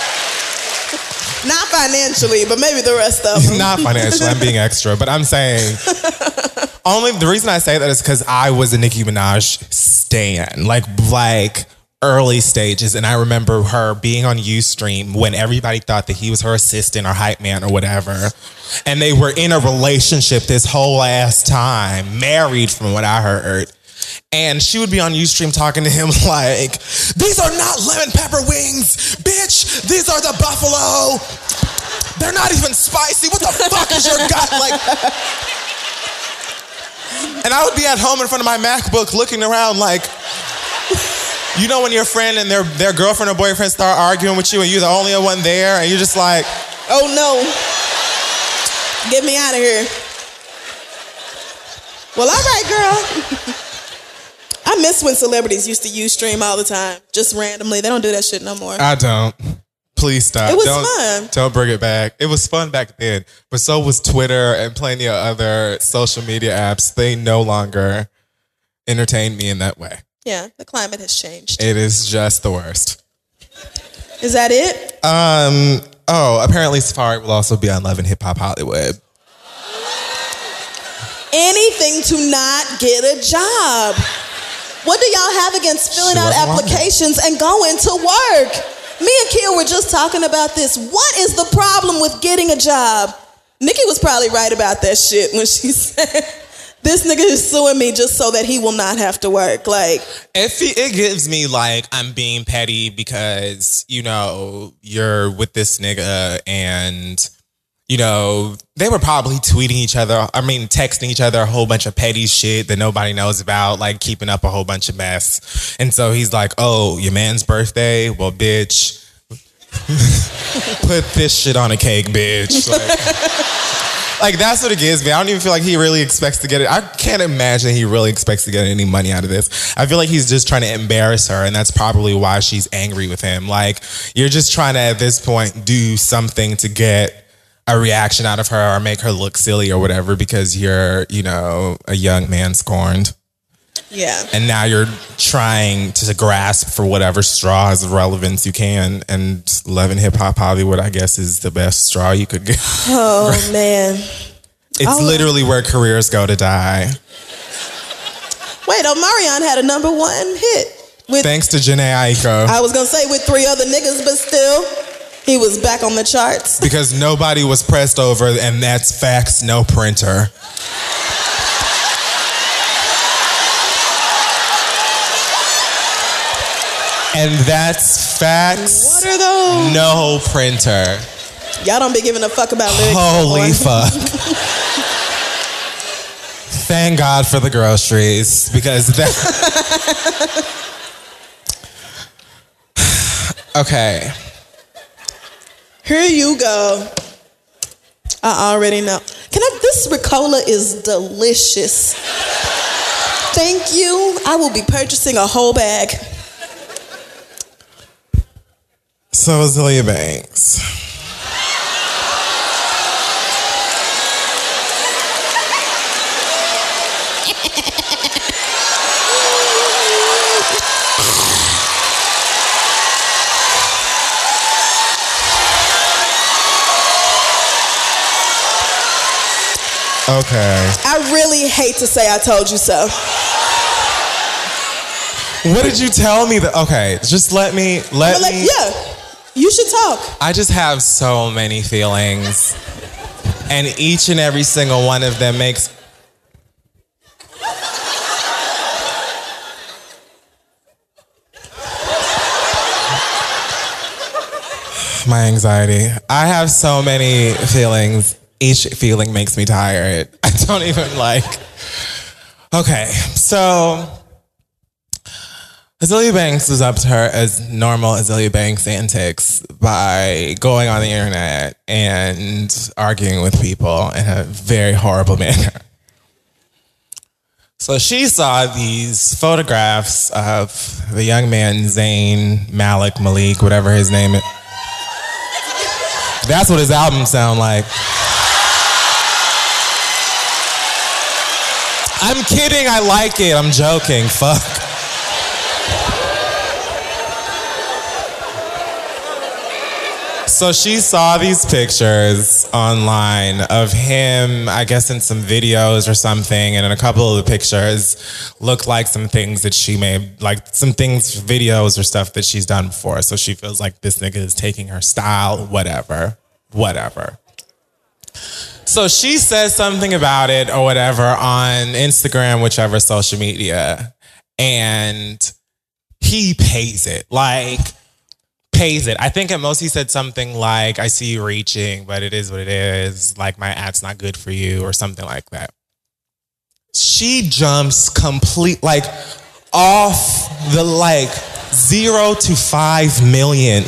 Not financially, but maybe the rest of them. Not financially. I'm being extra, but I'm saying. Only the reason I say that is because I was a Nicki Minaj stan. Like early stages, and I remember her being on Ustream when everybody thought that he was her assistant or hype man or whatever, and they were in a relationship this whole ass time, married from what I heard, and she would be on Ustream talking to him like, these are not lemon pepper wings, bitch, these are the buffalo, they're not even spicy, what the fuck is your gut, like. And I would be at home in front of my MacBook looking around like, you know when your friend and their girlfriend or boyfriend start arguing with you and you're the only one there and you're just like, oh no, get me out of here. Well, all right, girl. I miss when celebrities used to Ustream all the time, just randomly. They don't do that shit no more. I don't. Please stop. It was fun. Don't bring it back. It was fun back then, but so was Twitter and plenty of other social media apps. They no longer entertain me in that way. Yeah, the climate has changed. It is just the worst. Is that it? Apparently Safari will also be on Love and Hip Hop Hollywood. Anything to not get a job. What do y'all have against filling out applications and going to work? Me and Kia were just talking about this. What is the problem with getting a job? Nikki was probably right about that shit when she said, this nigga is suing me just so that he will not have to work. Like, it gives me like I'm being petty because, you know, you're with this nigga and, you know, they were probably texting each other a whole bunch of petty shit that nobody knows about, like keeping up a whole bunch of mess. And so he's like, oh, your man's birthday? Well, bitch, put this shit on a cake, bitch. Like, that's what it gives me. I don't even feel like he really expects to get it. I can't imagine he really expects to get any money out of this. I feel like he's just trying to embarrass her, and that's probably why she's angry with him. Like, you're just trying to, at this point, do something to get a reaction out of her or make her look silly or whatever because you're, you know, a young man scorned. Yeah. And now you're trying to grasp for whatever straws of relevance you can. And Love and Hip Hop Hollywood, I guess, is the best straw you could get. Oh, man. It's literally where careers go to die. Wait, Omarion had a #1 hit. Thanks to Jhené Aiko. I was going to say with 3 other niggas, but still, he was back on the charts. Because nobody was pressed over, and that's facts, no printer. And that's facts. What are those? No printer. Y'all don't be giving a fuck about lyrics. Holy fuck. thank God for the groceries because that. Okay. Here you go. I already know. This Ricola is delicious. Thank you. I will be purchasing a whole bag. So, Azealia Banks. Okay. I really hate to say I told you so. What did you tell me that? Okay, just let me. Yeah, you should talk. I just have so many feelings, and each and every single one of them makes. My anxiety. I have so many feelings. Each feeling makes me tired. I don't even like. Okay, so Azealia Banks was up to her as normal Azealia Banks antics by going on the internet and arguing with people in a very horrible manner. So she saw these photographs of the young man Zayn Malik, whatever his name is. That's what his album sound like. I'm kidding, I like it. I'm joking. Fuck. So she saw these pictures online of him, I guess in some videos or something, and in a couple of the pictures looked like some things that she made, like some things, videos or stuff that she's done before. So she feels like this nigga is taking her style, whatever. So she says something about it or whatever on Instagram, whichever social media, and he pays it. I think at most he said something like, I see you reaching, but it is what it is. Like, my ad's not good for you or something like that. She jumps off the 0 to 5 million.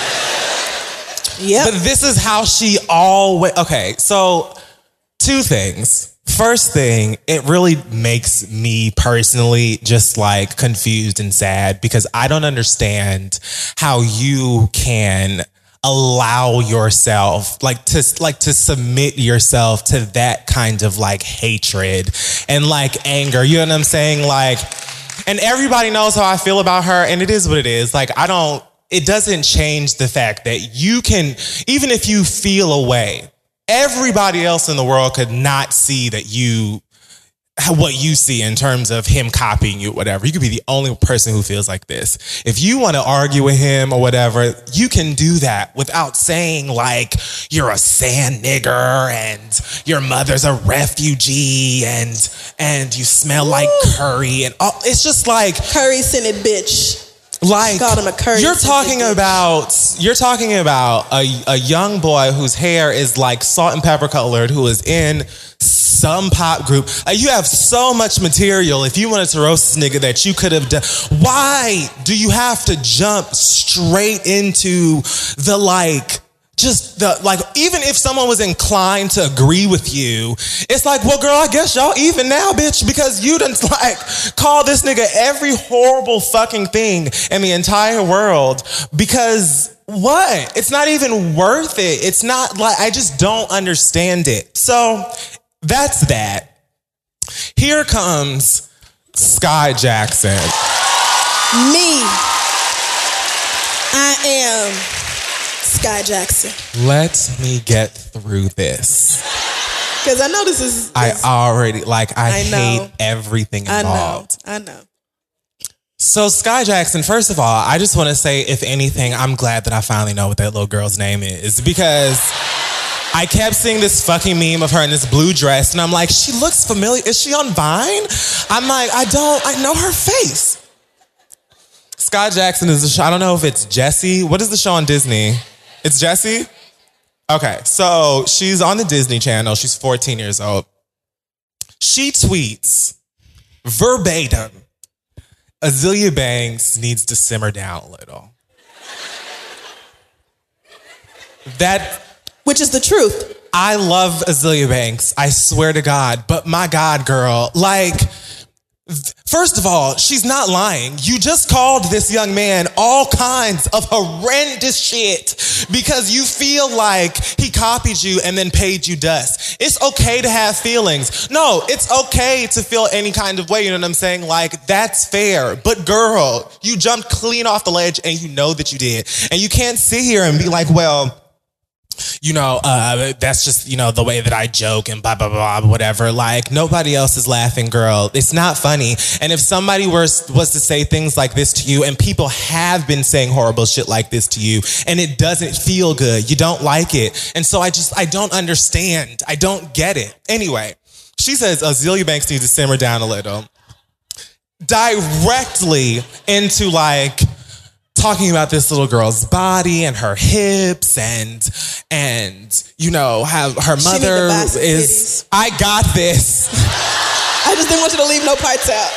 Yep. But this is how she always... Okay, so 2 things. First thing, it really makes me personally just confused and sad because I don't understand how you can allow yourself to submit yourself to that kind of hatred and anger. You know what I'm saying? And everybody knows how I feel about her, and it is what it is. It doesn't change the fact that you can, even if you feel a way, everybody else in the world could not see what you see in terms of him copying you, whatever. You could be the only person who feels like this. If you want to argue with him or whatever, you can do that without saying you're a sand nigger and your mother's a refugee and you smell like curry and all. It's just curry scented bitch. Called him a curry. You're talking about a young boy whose hair is salt and pepper colored, who is in some pop group. You have so much material if you wanted to roast this nigga that you could have done. Why do you have to jump straight into the even if someone was inclined to agree with you, it's well, girl, I guess y'all even now, bitch, because you done call this nigga every horrible fucking thing in the entire world because what? It's not even worth it. It's not I just don't understand it. So that's that. Here comes Sky Jackson. Me. I am Sky Jackson. Let me get through this. Because I know this is... I already, I hate everything involved. I know. So Sky Jackson, first of all, I just want to say, if anything, I'm glad that I finally know what that little girl's name is. Because I kept seeing this fucking meme of her in this blue dress, and I'm like, she looks familiar. Is she on Vine? I'm like, I know her face. Sky Jackson is I don't know if it's Jessie. What is the show on Disney? It's Jessie? Okay, so she's on the Disney Channel. She's 14 years old. She tweets, verbatim, Azealia Banks needs to simmer down a little. Which is the truth. I love Azealia Banks, I swear to God, but my God, girl, like, first of all, she's not lying. You just called this young man all kinds of horrendous shit because you feel like he copied you and then paid you dust. It's okay to have feelings. No, it's okay to feel any kind of way, you know what I'm saying? Like, that's fair. But girl, you jumped clean off the ledge and you know that you did. And you can't sit here and be like, well, you know, that's just, you know, the way that I joke and blah, blah, blah, whatever. Like, nobody else is laughing, girl. It's not funny. And if somebody was to say things like this to you, and people have been saying horrible shit like this to you, and it doesn't feel good, you don't like it. And so I don't understand. I don't get it. Anyway, she says Azealia Banks needs to simmer down a little. Directly into, like, talking about this little girl's body and her hips and you know, how her mother is. I got this. I just didn't want you to leave no parts out.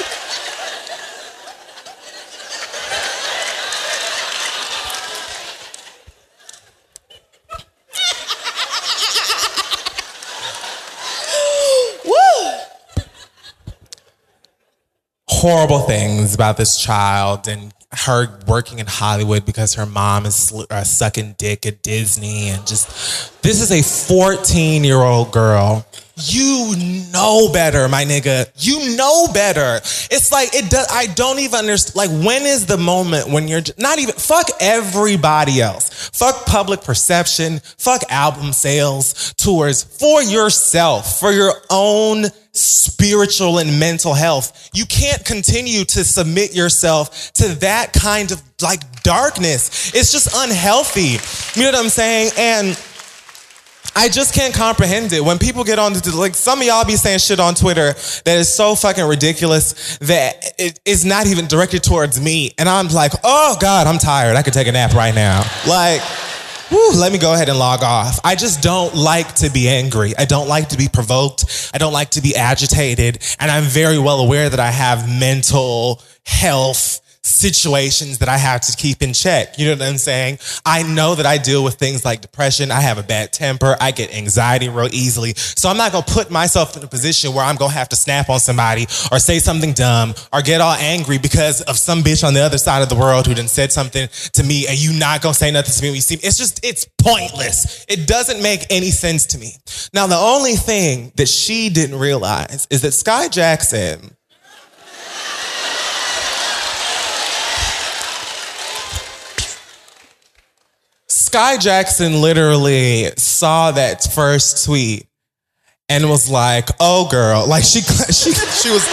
Horrible things about this child and her working in Hollywood because her mom is sucking dick at Disney and just, this is a 14-year-old girl. You know better, my nigga. You know better. It's like, I don't even understand. Like, when is the moment when you're not even, fuck everybody else. Fuck public perception. Fuck album sales, tours. For yourself, for your own spiritual and mental health. You can't continue to submit yourself to that kind of, like, darkness. It's just unhealthy. You know what I'm saying? And I just can't comprehend it. When people get on, like, some of y'all be saying shit on Twitter that is so fucking ridiculous that it is not even directed towards me. And I'm like, oh God, I'm tired. I could take a nap right now. Like, whew, let me go ahead and log off. I just don't like to be angry. I don't like to be provoked. I don't like to be agitated. And I'm very well aware that I have mental health situations that I have to keep in check. You know what I'm saying? I know that I deal with things like depression. I have a bad temper. I get anxiety real easily. So I'm not going to put myself in a position where I'm going to have to snap on somebody or say something dumb or get all angry because of some bitch on the other side of the world who done said something to me and you not going to say nothing to me when you see me. It's pointless. It doesn't make any sense to me. Now, the only thing that she didn't realize is that Sky Jackson literally saw that first tweet and was like, oh girl, like she was,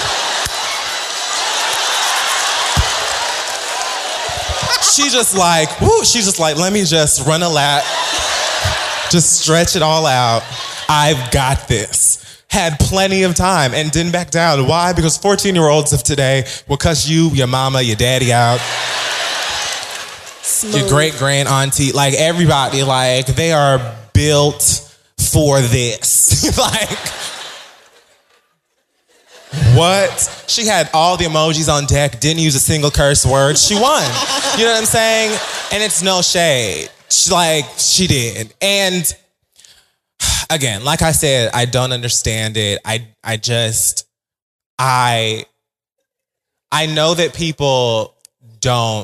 she's just like, let me just run a lap, just stretch it all out. I've got this. Had plenty of time and didn't back down. Why? Because 14-year-olds of today will cuss you, your mama, your daddy out. Smooth. Your great-grand auntie, like everybody, like they are built for this. Like, what? She had all the emojis on deck, didn't use a single curse word. She won. You know what I'm saying? And it's no shade. She did. And again, like I said, I don't understand it. I know that people don't.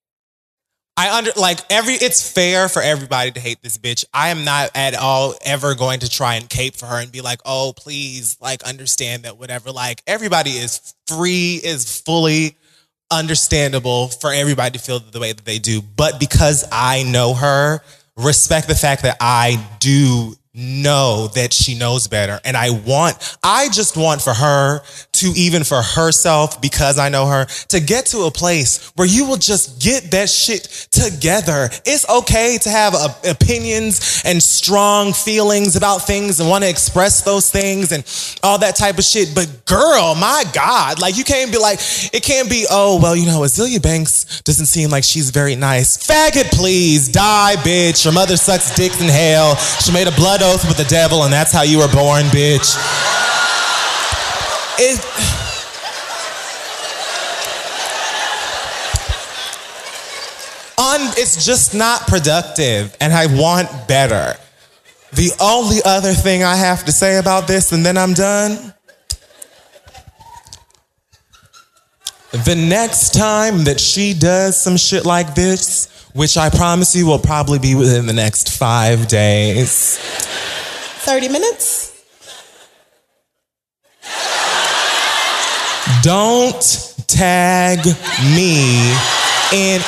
It's fair for everybody to hate this bitch. I am not at all ever going to try and cape for her and be like, oh, please, like, understand that whatever. Like, everybody is fully understandable for everybody to feel the way that they do. But because I know her, respect the fact that I do know that she knows better. And I just want for her to, even for herself, because I know her, to get to a place where you will just get that shit together. It's okay to have opinions and strong feelings about things and want to express those things and all that type of shit. But girl, my God, like, you can't be like, it can't be, oh, well, you know, Azealia Banks doesn't seem like she's very nice. Faggot, please, die, bitch. Your mother sucks dicks in hell. She made a blood oath with the devil, and that's how you were born, bitch. It's just not productive, and I want better. The only other thing I have to say about this, and then I'm done. The next time that she does some shit like this, which I promise you will probably be within the next 5 days. 30 minutes? Don't tag me in.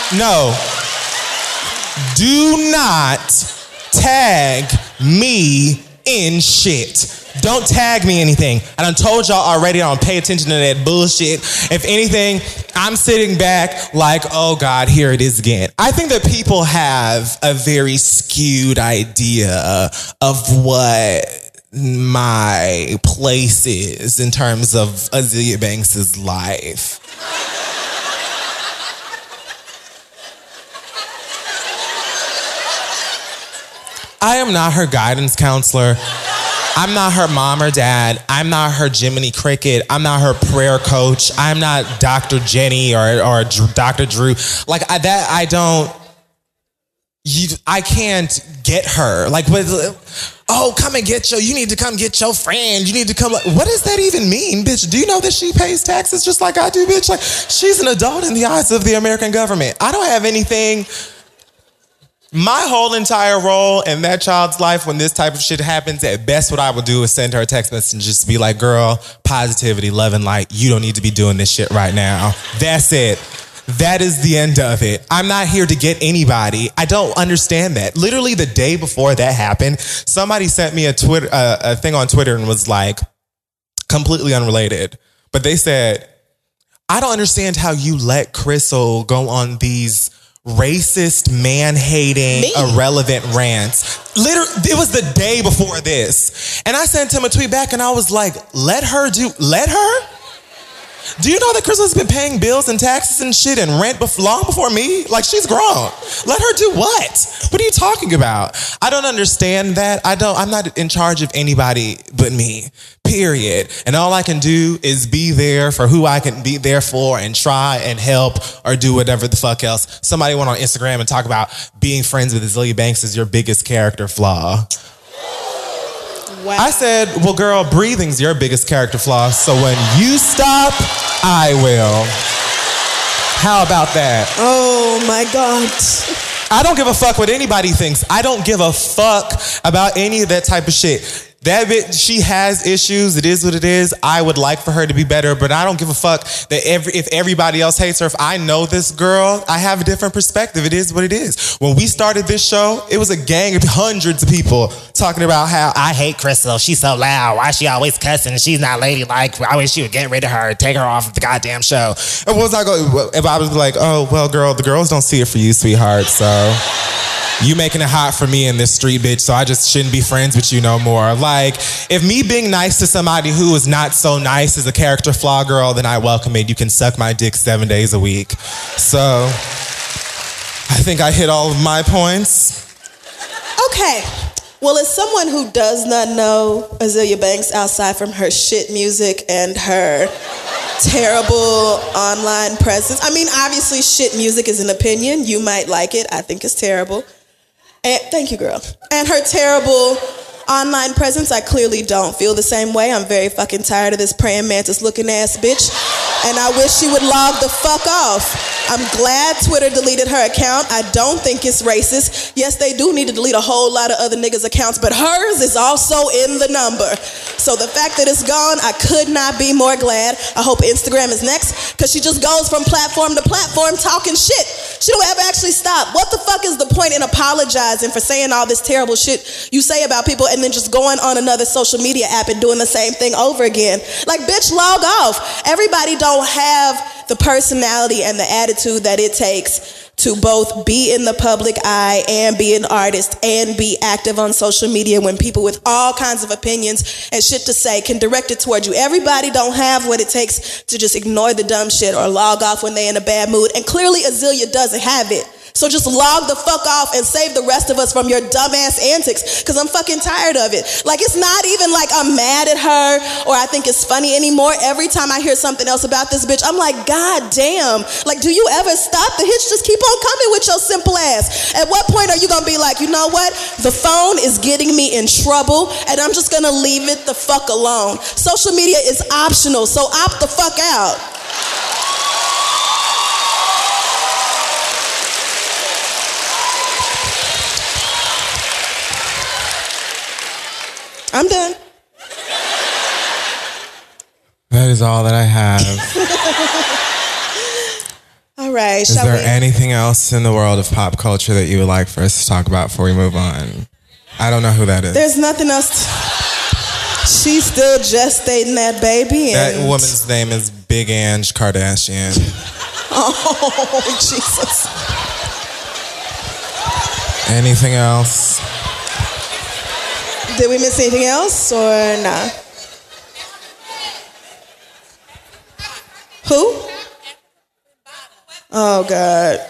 Do not tag me in shit. Don't tag me anything. I done told y'all already, I don't pay attention to that bullshit. If anything, I'm sitting back like, oh God, here it is again. I think that people have a very skewed idea of what my place is in terms of Azealia Banks' life. I am not her guidance counselor. I'm not her mom or dad. I'm not her Jiminy Cricket. I'm not her prayer coach. I'm not Dr. Jenny or Dr. Drew. Like I can't get her. Like, come and get you need to come get your friend. You need to come. What does that even mean, bitch? Do you know that she pays taxes just like I do, bitch? Like, she's an adult in the eyes of the American government. I don't have anything. My whole entire role in that child's life when this type of shit happens, at best what I would do is send her a text message and just be like, girl, positivity, love, and light. You don't need to be doing this shit right now. That's it. That is the end of it. I'm not here to get anybody. I don't understand that. Literally the day before that happened, somebody sent me a thing on Twitter and was like, completely unrelated. But they said, I don't understand how you let Crystal go on these racist, man-hating, irrelevant rants. Literally, it was the day before this. And I sent him a tweet back and I was like, let her? Do you know that Crystal's been paying bills and taxes and shit and rent long before me? Like, she's grown. Let her do what? What are you talking about? I don't understand that. I'm not in charge of anybody but me, period. And all I can do is be there for who I can be there for and try and help or do whatever the fuck else. Somebody went on Instagram and talked about being friends with Azealia Banks is your biggest character flaw. Wow. I said, well, girl, breathing's your biggest character flaw, so when you stop, I will. How about that? Oh, my God. I don't give a fuck what anybody thinks. I don't give a fuck about any of that type of shit. That bitch, she has issues. It is what it is. I would like for her to be better, but I don't give a fuck that if everybody else hates her. If I know this girl, I have a different perspective. It is what it is. When we started this show, it was a gang of hundreds of people talking about how I hate Crystal. She's so loud. Why is she always cussing? She's not ladylike. I wish she would get rid of her, take her off of the goddamn show. And what was I going? If I was like, oh well, girl, the girls don't see it for you, sweetheart. So. You making it hot for me in this street, bitch, so I just shouldn't be friends with you no more. Like, if me being nice to somebody who is not so nice is a character flaw, girl, then I welcome it. You can suck my dick 7 days a week. So, I think I hit all of my points. Okay. Well, as someone who does not know Azealia Banks outside from her shit music and her terrible online presence. I mean, obviously, shit music is an opinion. You might like it. I think it's terrible. And, thank you, girl. And her terrible online presence, I clearly don't feel the same way. I'm very fucking tired of this praying mantis looking ass bitch. And I wish she would log the fuck off. I'm glad Twitter deleted her account. I don't think it's racist. Yes, they do need to delete a whole lot of other niggas' accounts, but hers is also in the number. So the fact that it's gone, I could not be more glad. I hope Instagram is next, because she just goes from platform to platform talking shit. She don't ever actually stop. What the fuck is the point in apologizing for saying all this terrible shit you say about people and then just going on another social media app and doing the same thing over again? Like, bitch, log off. Everybody don't have the personality and the attitude that it takes to both be in the public eye and be an artist and be active on social media when people with all kinds of opinions and shit to say can direct it toward you. Everybody don't have what it takes to just ignore the dumb shit or log off when they're in a bad mood. And clearly Azealia doesn't have it. So just log the fuck off and save the rest of us from your dumbass antics, because I'm fucking tired of it. Like, it's not even like I'm mad at her or I think it's funny anymore. Every time I hear something else about this bitch, I'm like, God damn. Like, do you ever stop? The hits just keep on coming with your simple ass. At what point are you gonna be like, you know what? The phone is getting me in trouble and I'm just gonna leave it the fuck alone. Social media is optional, so opt the fuck out. I'm done. That is all that I have. All right. Is there anything else in the world of pop culture that you would like for us to talk about before we move on? I don't know who that is. There's nothing else. She's still gestating that baby. That woman's name is Big Ange Kardashian. Oh, Jesus. Anything else? Did we miss anything else or nah? Who? Oh, God.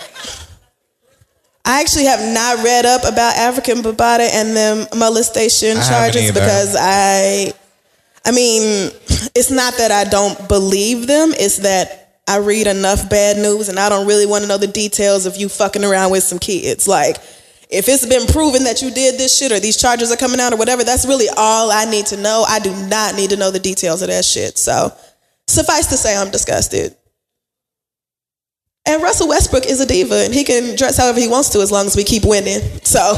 I actually have not read up about African Bambaataa and them molestation charges because I mean, it's not that I don't believe them. It's that I read enough bad news and I don't really want to know the details of you fucking around with some kids. Like, if it's been proven that you did this shit or these charges are coming out or whatever, that's really all I need to know. I do not need to know the details of that shit. So, suffice to say, I'm disgusted. And Russell Westbrook is a diva, and he can dress however he wants to as long as we keep winning. So,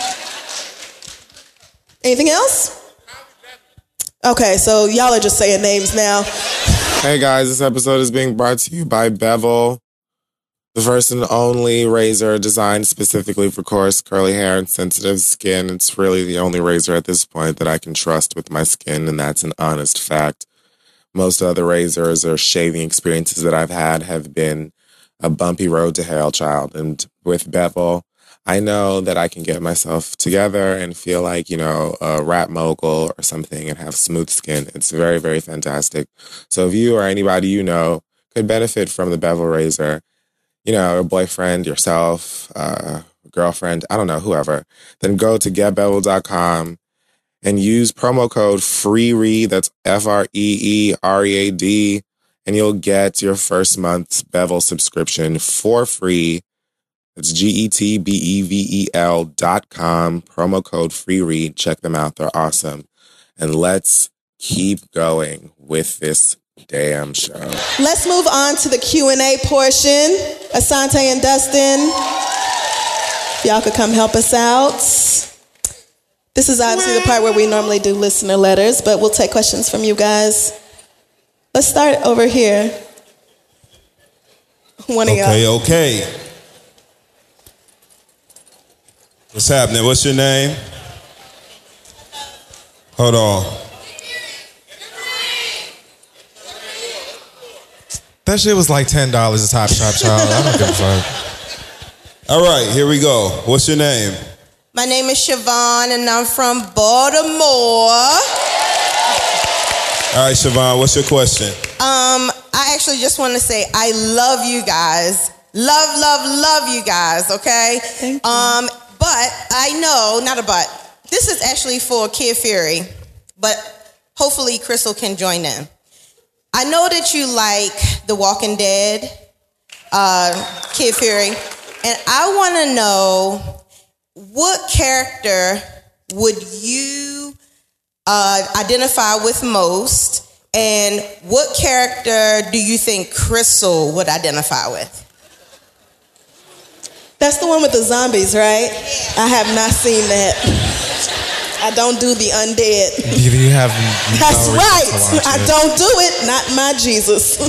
anything else? Okay, so y'all are just saying names now. Hey guys, this episode is being brought to you by Bevel, the first and only razor designed specifically for coarse, curly hair and sensitive skin. It's really the only razor at this point that I can trust with my skin, and that's an honest fact. Most other razors or shaving experiences that I've had have been a bumpy road to hell, child. And with Bevel, I know that I can get myself together and feel like, a rap mogul or something and have smooth skin. It's very, very fantastic. So if you or anybody you know could benefit from the Bevel razor, a boyfriend, yourself, girlfriend, I don't know, whoever, then go to getbevel.com and use promo code FREEREAD, that's FREEREAD, and you'll get your first month's Bevel subscription for free. It's GETBEVEL.com, promo code FREEREAD. Check them out. They're awesome. And let's keep going with this damn show. Let's move on to the Q&A portion. Asante and Dustin, if y'all could come help us out. This is obviously the part where we normally do listener letters, but we'll take questions from you guys. Let's start over here. One of y'all. Okay. What's happening? What's your name? Hold on. That shit was like $10 a Top Shop, child. I don't give a fuck. All right, here we go. What's your name? My name is Siobhan, and I'm from Baltimore. All right, Siobhan, what's your question? I actually just want to say I love you guys. Love you guys, okay? Thank you. But I know, not a but, this is actually for Kid Fury, but hopefully Crystal can join in. I know that you like The Walking Dead, Kid Fury, and I want to know what character would you identify with most, and what character do you think Crystal would identify with? That's the one with the zombies, right? I have not seen that. I don't do the undead. You have That's no right. reason to watch I it. don't do it. Not my Jesus.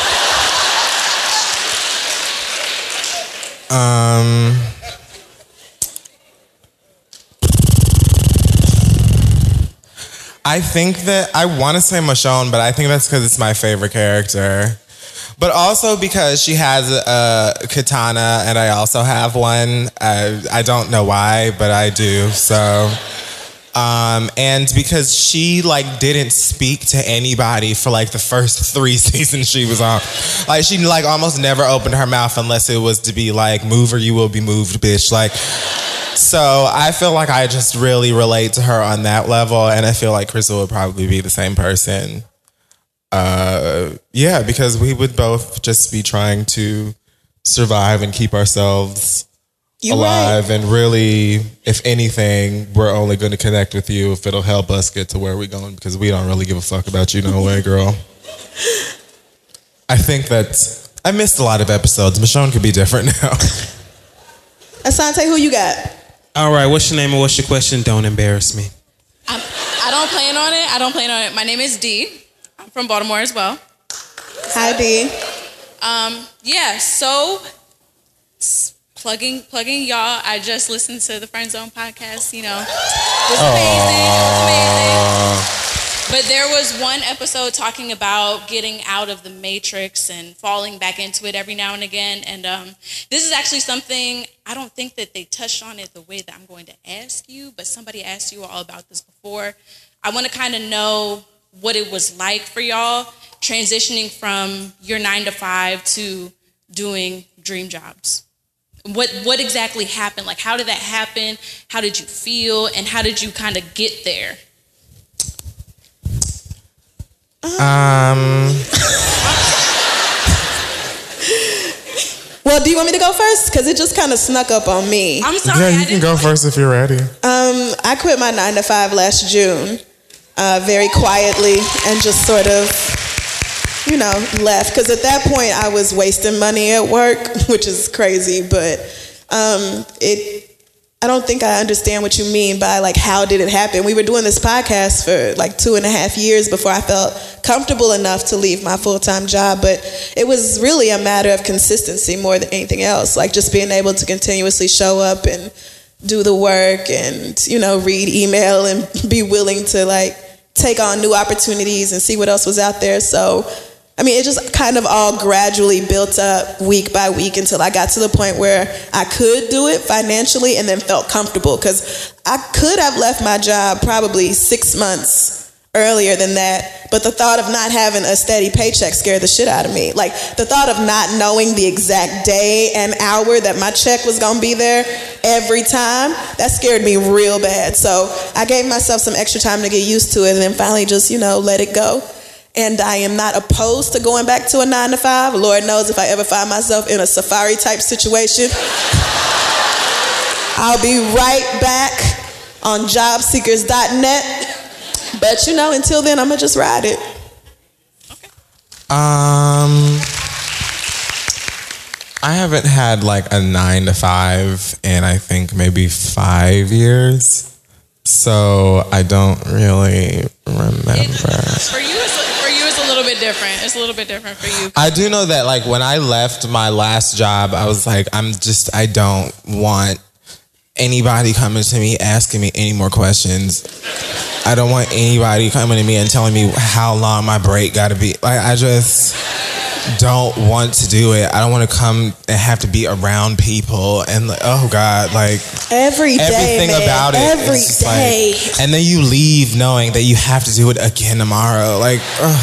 I think that I want to say Michonne, but I think that's because it's my favorite character. But also because she has a katana and I also have one. I don't know why, but I do. So And because she like didn't speak to anybody for like the first 3 seasons she was on. Like she like almost never opened her mouth unless it was to be like, move or you will be moved, bitch. Like, so I feel like I just really relate to her on that level, and I feel like Crystal would probably be the same person. Yeah, because we would both just be trying to survive and keep ourselves alive, right. And really, if anything, we're only going to connect with you if it'll help us get to where we're going, because we don't really give a fuck about you no way, girl. I think that I missed a lot of episodes. Michonne could be different now. Asante, who you got? All right, what's your name and what's your question? Don't embarrass me. I don't plan on it. My name is Dee. I'm from Baltimore as well. Hi, Dee. Yeah, so plugging y'all. I just listened to the Friend Zone podcast, you know. It was amazing. But there was one episode talking about getting out of the matrix and falling back into it every now and again. And this is actually something, I don't think that they touched on it the way that I'm going to ask you, but somebody asked you all about this before. I want to kind of know what it was like for y'all transitioning from your 9-to-5 to doing dream jobs. What exactly happened? Like, how did that happen? How did you feel? And how did you kind of get there? Well, do you want me to go first? Because it just kind of snuck up on me. I'm sorry. Yeah, you can go first if you're ready. I quit my 9-to-5 last June, very quietly, and just sort of, you know, left. Because at that point, I was wasting money at work, which is crazy. But I don't think I understand what you mean by, like, how did it happen? We were doing this podcast for like 2.5 years before I felt comfortable enough to leave my full-time job. But it was really a matter of consistency more than anything else. Like, just being able to continuously show up and do the work and, you know, read email and be willing to, like, take on new opportunities and see what else was out there. So, I mean, it just kind of all gradually built up week by week until I got to the point where I could do it financially and then felt comfortable, because I could have left my job probably 6 months earlier than that, but the thought of not having a steady paycheck scared the shit out of me. Like, the thought of not knowing the exact day and hour that my check was gonna be there every time, that scared me real bad. So I gave myself some extra time to get used to it, and then finally just, you know, let it go. And I am not opposed to going back to a 9-to-5. Lord knows if I ever find myself in a safari type situation, I'll be right back on jobseekers.net. But, you know, until then, I'm going to just ride it. Okay. I haven't had like a 9-to-5 in, I think, maybe 5 years. So I don't really remember. For you, it's a little bit different. It's a little bit different for you. I do know that, like, when I left my last job, I was like, I don't want anybody coming to me asking me any more questions. I don't want anybody coming to me and telling me how long my break got to be. Like, I just don't want to do it. I don't want to come and have to be around people and, like, oh God, like every day, everything man. about it. Every day. Like, and then you leave knowing that you have to do it again tomorrow. Like,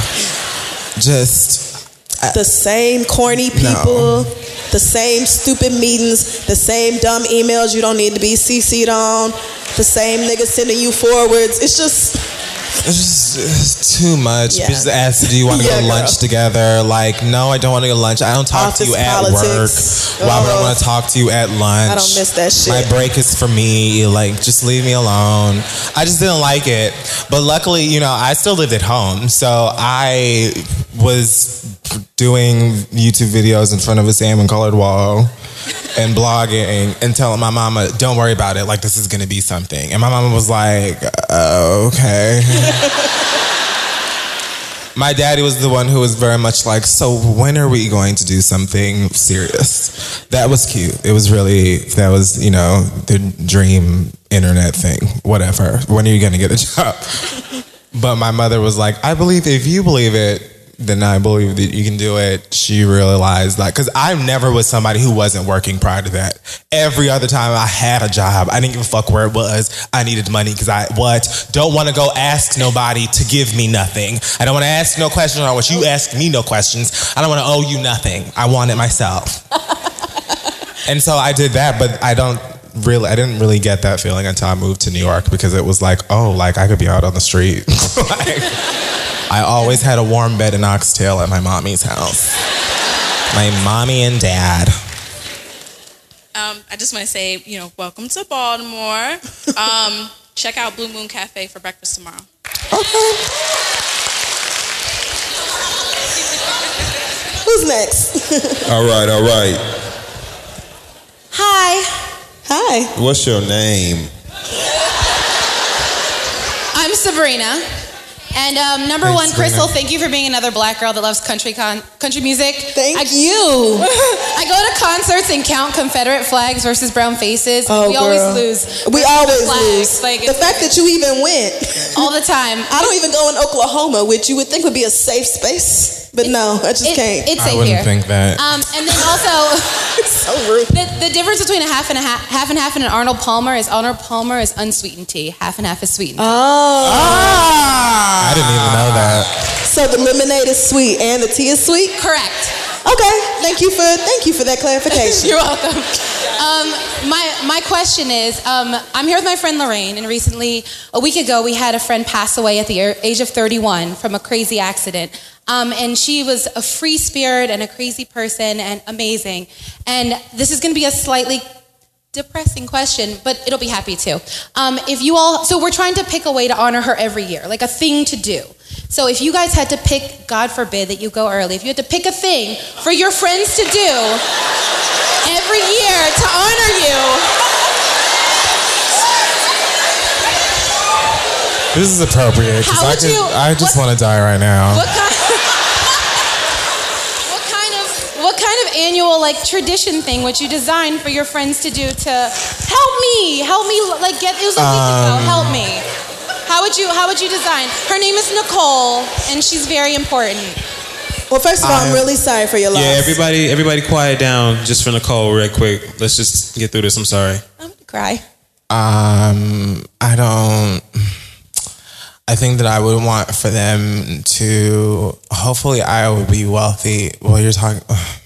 the same corny people, the same stupid meetings, the same dumb emails you don't need to be CC'd on, the same nigga sending you forwards. It's just too much. Yeah. Bitches ask, do you want to go to lunch together? Like, no, I don't want to go to lunch. I don't talk to you at politics. work. Why would I want to talk to you at lunch? I don't miss that shit. My break is for me. Like, just leave me alone. I just didn't like it. But luckily, you know, I still lived at home. So I was doing YouTube videos in front of a salmon-colored wall and blogging and telling my mama, don't worry about it, like, this is gonna be something. And my mama was like, okay. My daddy was the one who was very much like, so when are we going to do something serious? That was cute. It was really, that was, you know, the dream internet thing, whatever. When are you gonna get a job? But my mother was like, I believe if you believe it, then I believe that you can do it. She realized that, because I never was somebody who wasn't working prior to that. Every other time I had a job, I didn't give a fuck where it was. I needed money because don't want to go ask nobody to give me nothing. I don't want to ask no questions. I don't want you ask me no questions. I don't want to owe you nothing. I want it myself. And so I did that, but I didn't really get that feeling until I moved to New York, because it was like, oh, like I could be out on the street. Like, I always had a warm bed in Oxtail at my mommy's house. My mommy and dad. I just want to say, welcome to Baltimore. Check out Blue Moon Cafe for breakfast tomorrow. Okay. Who's next? All right. Hi. What's your name? I'm Sabrina. And number Thanks, one, Crystal, Sabrina. thank you for being another black girl that loves country music. Thank you. I go to concerts and count Confederate flags versus brown faces. Oh, we girl. always lose. We versus always the flags. lose. Like, The fact that you even went. all the time. I don't even go in Oklahoma, which you would think would be a safe space. But no, I just can't. It's I safe wouldn't here. think that. And then also, so rude. the difference between a half and half and an Arnold Palmer is unsweetened tea. Half and half is sweetened. I didn't even know that. So the lemonade is sweet and the tea is sweet? Correct. Okay. Thank you for that clarification. You're welcome. My question is, I'm here with my friend Lorraine, and recently, a week ago, we had a friend pass away at the age of 31 from a crazy accident. And she was a free spirit and a crazy person and amazing. And this is going to be a slightly depressing question, but it'll be happy too. So we're trying to pick a way to honor her every year, like a thing to do. So if you guys had to pick, God forbid that you go early, if you had to pick a thing for your friends to do every year to honor you. This is appropriate, because I just want to die right now. What kind of annual tradition thing would you design for your friends to do to help me it was a week ago, help me. How would you design? Her name is Nicole, and she's very important. Well, first of all, I'm really sorry for your loss. Yeah, everybody quiet down just for Nicole real quick. Let's just get through this. I'm sorry. I'm gonna cry. I think that I would want for them to, hopefully I would be wealthy. Well, you're talking,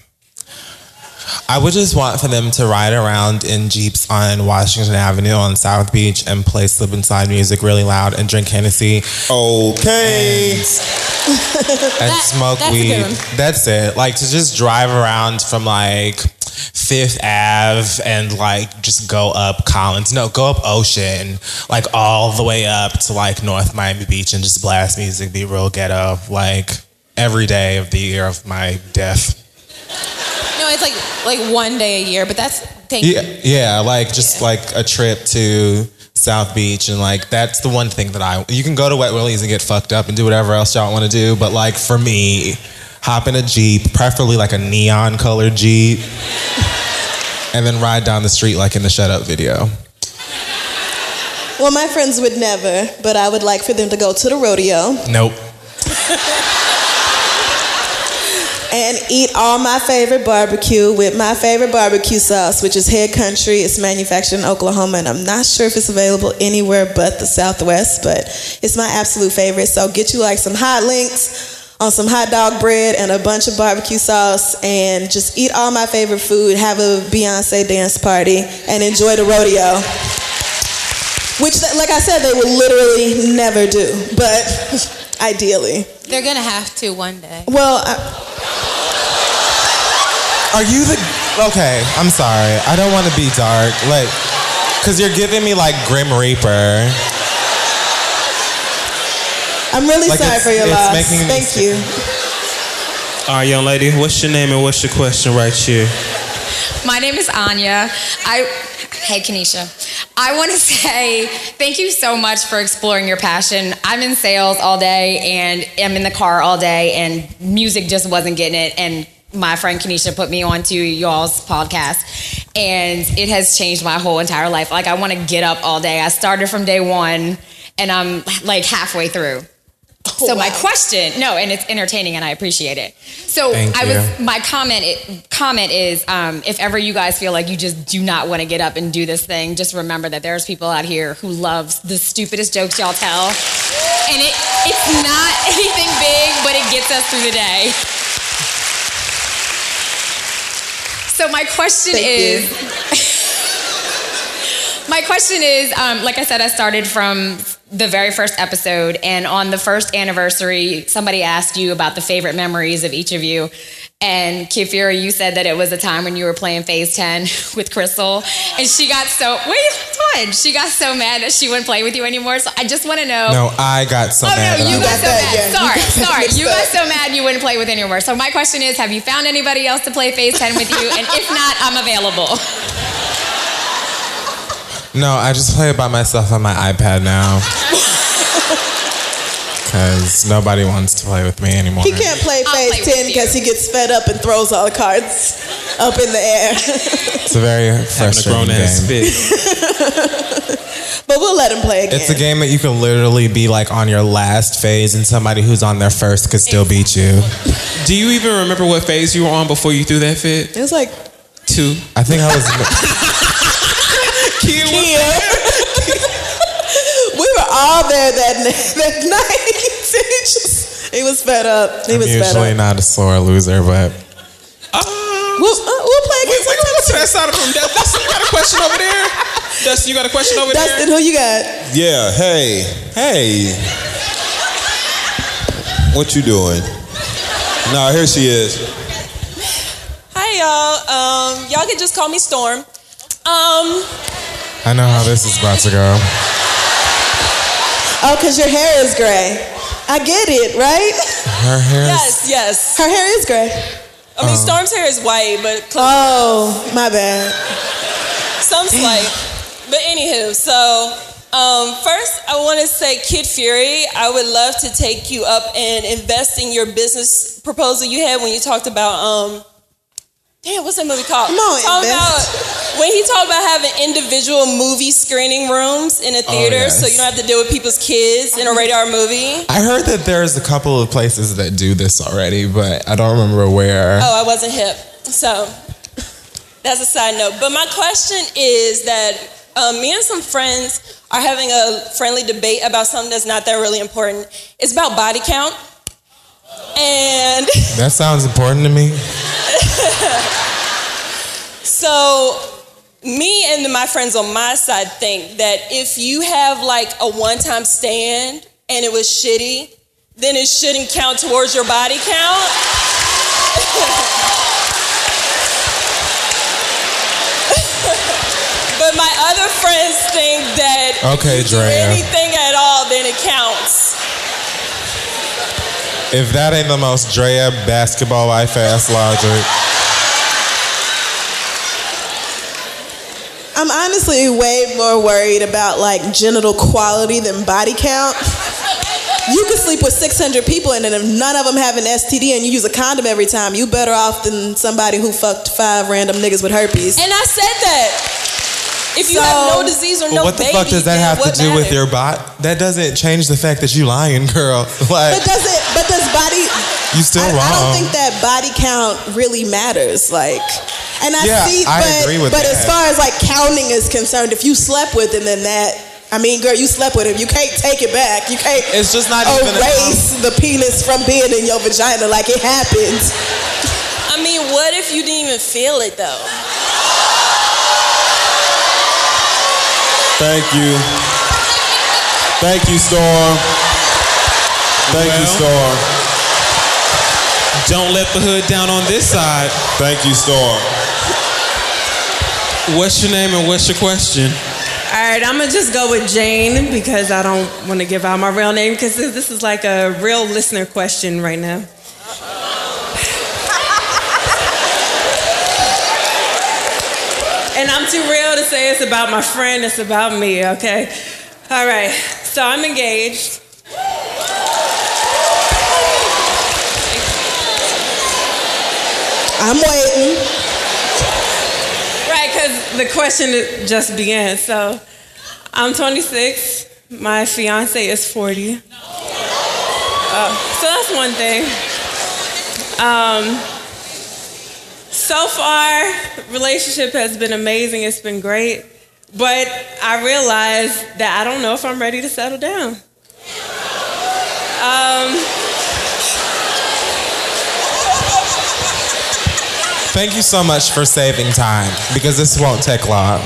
I would just want for them to ride around in Jeeps on Washington Avenue on South Beach and play Slip and Slide music really loud and drink Hennessy. Okay. And smoke that's a weed. good one. That's it. Like, to just drive around from Fifth Ave and just go up Collins. No, go up Ocean, all the way up to North Miami Beach and just blast music, be real ghetto, every day of the year of my death. No, it's like 1 day a year, but that's thank you. Yeah, a trip to South Beach, and that's the one thing that you can go to Wet Willie's and get fucked up and do whatever else y'all want to do, but for me, hop in a Jeep, preferably a neon colored Jeep, and then ride down the street in the Shut Up video. Well, my friends would never, but I would like for them to go to the rodeo. Nope. And eat all my favorite barbecue with my favorite barbecue sauce, which is Head Country. It's manufactured in Oklahoma, and I'm not sure if it's available anywhere but the Southwest, but it's my absolute favorite. So get you some hot links on some hot dog bread and a bunch of barbecue sauce, and just eat all my favorite food, have a Beyonce dance party, and enjoy the rodeo. Which, like I said, they would literally never do, but ideally. They're gonna have to one day. Well, Are you okay, I'm sorry. I don't want to be dark. Because you're giving me Grim Reaper. I'm really sorry for your loss. Thank you. All right, young lady, what's your name and what's your question right here? My name is Anya. Hey, Kenesha. I want to say thank you so much for exploring your passion. I'm in sales all day, and I'm in the car all day, and music just wasn't getting it. And my friend Kenesha put me onto y'all's podcast, and it has changed my whole entire life. I want to get up all day. I started from day one, and I'm halfway through. So my question, no, and it's entertaining and I appreciate it. So my comment is, if ever you guys feel like you just do not want to get up and do this thing, just remember that there's people out here who loves the stupidest jokes y'all tell. And it's not anything big, but it gets us through the day. So my question is, like I said, I started from the very first episode, and on the first anniversary, somebody asked you about the favorite memories of each of you. And Kid Fury, you said that it was a time when you were playing Phase 10 with Crystal, and she got so she got so mad that she wouldn't play with you anymore. So I just want to know. No, I got so mad. Oh no, you got so mad. Sorry, you got so mad you wouldn't play with anymore. So my question is, have you found anybody else to play Phase 10 with you? And if not, I'm available. No, I just play it by myself on my iPad now. Because nobody wants to play with me anymore. He can't play Phase 10 because he gets fed up and throws all the cards up in the air. It's a very frustrating game. But we'll let him play again. It's a game that you can literally be like on your last phase and somebody who's on their first could still beat you. Do you even remember what phase you were on before you threw that fit? It was like 2. I think I was... Kia. We were all there that night. He was fed up. I'm usually not a sore loser, but... We'll play against Wait, to that side of the room. Dustin, you got a question over there? Dustin, you got a question over there? Dustin, who you got? Yeah, hey. What you doing? Nah, here she is. Hi, y'all. Y'all can just call me Storm. I know how this is about to go. Oh, because your hair is gray. I get it, right? Her hair Yes. Her hair is gray. I mean, Storm's hair is white, but... Oh, my bad. Some slight. But anywho, so... first, I want to say, Kid Fury, I would love to take you up and invest in your business proposal you had when you talked about... what's that movie called? When he talked about having individual movie screening rooms in a theater, so you don't have to deal with people's kids in a rated-R movie. I heard that there's a couple of places that do this already, but I don't remember where. Oh, I wasn't hip. So that's a side note. But my question is that me and some friends are having a friendly debate about something that's not that really important. It's about body count. And that sounds important to me. So me and my friends on my side think that if you have like a one-time stand and it was shitty, then it shouldn't count towards your body count. But my other friends think that if you do anything at all, then it counts. If that ain't the most Drea basketball life ass logic. I'm honestly way more worried about like genital quality than body count. You could sleep with 600 people and then if none of them have an STD and you use a condom every time, you better off than somebody who fucked 5 random niggas with herpes. And I said that. If you have no disease or no what the baby, fuck does that have to do with your body? That doesn't change the fact that you lying, girl. Like, but does body... You still wrong. I don't think that body count really matters. Like, and I agree with that. But as far as like counting is concerned, if you slept with him, then that... I mean, girl, you slept with him. You can't take it back. You can't it's just not even erase the penis from being in your vagina. Like, it happened. I mean, what if you didn't even feel it, though? Thank you. Thank you, Storm. Thank you, Storm. Don't let the hood down on this side. Thank you, Storm. What's your name and what's your question? All right, I'm going to just go with Jane because I don't want to give out my real name because this is like a real listener question right now. And I'm too real to say it's about my friend, it's about me, okay? All right, so I'm engaged. I'm waiting. Right, because the question just began. So I'm 26, my fiance is 40. So that's one thing. So far, relationship has been amazing. It's been great. But I realized that I don't know if I'm ready to settle down. Thank you so much for saving time, because this won't take long.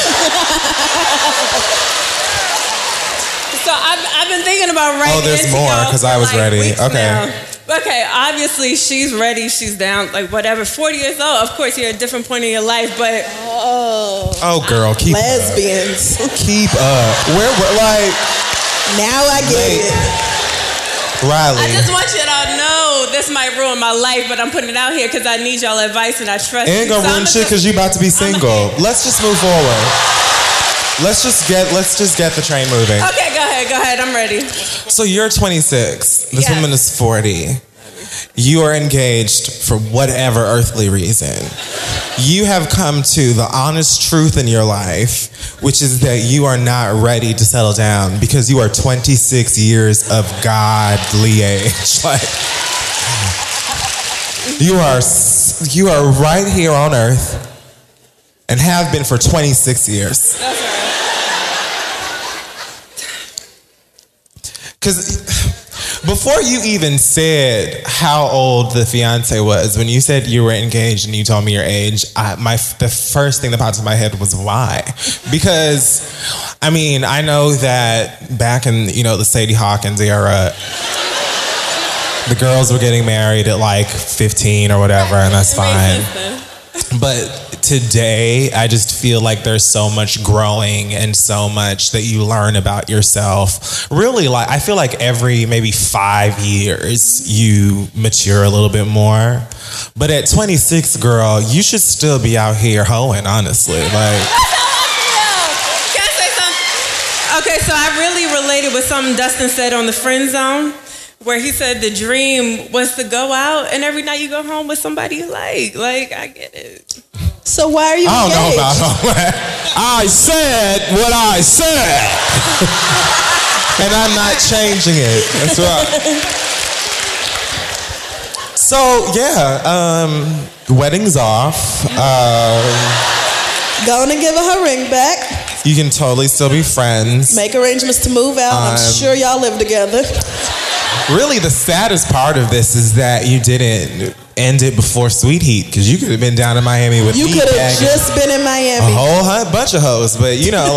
So I've been thinking about writing. Oh, there's more, because I was ready. weeks Okay. now. Okay, obviously she's ready, she's down, like whatever. 40 years old, of course you're at a different point in your life, but Oh, girl, keep lesbians. up. Keep up. Where, like... Now I get it. Riley. I just want you to know this might ruin my life, but I'm putting it out here because I need y'all advice and I trust you. Ain't gonna ruin shit because you about to be single. Let's just move forward. Let's just get the train moving. Okay, go ahead, I'm ready. So you're 26. This Yes. woman is 40. You are engaged for whatever earthly reason. You have come to the honest truth in your life, which is that you are not ready to settle down because you are 26 years of godly age. Like, you are right here on earth and have been for 26 years. That's right. Because before you even said how old the fiance was, when you said you were engaged and you told me your age, the first thing that popped into my head was why? Because, I mean, I know that back in, the Sadie Hawkins era, the girls were getting married at like 15 or whatever, and that's fine. But today, I just feel like there's so much growing and so much that you learn about yourself. Really, like, I feel like every maybe 5 years, you mature a little bit more. But at 26, girl, you should still be out here hoeing, honestly. Like, That's how I feel. Can I say something? Okay, so I really related with something Dustin said on the Friend Zone, where he said the dream was to go out and every night you go home with somebody you like. Like, I get it. So why are you I don't know engaged? about all that. I said what I said. And I'm not changing it. That's right. So, yeah, wedding's off. Going to give her ring back. You can totally still be friends. Make arrangements to move out. I'm sure y'all live together. Really, the saddest part of this is that you didn't end it before Sweet Heat, because you could have been down in Miami with You me. could have just been in Miami. A whole bunch of hoes, but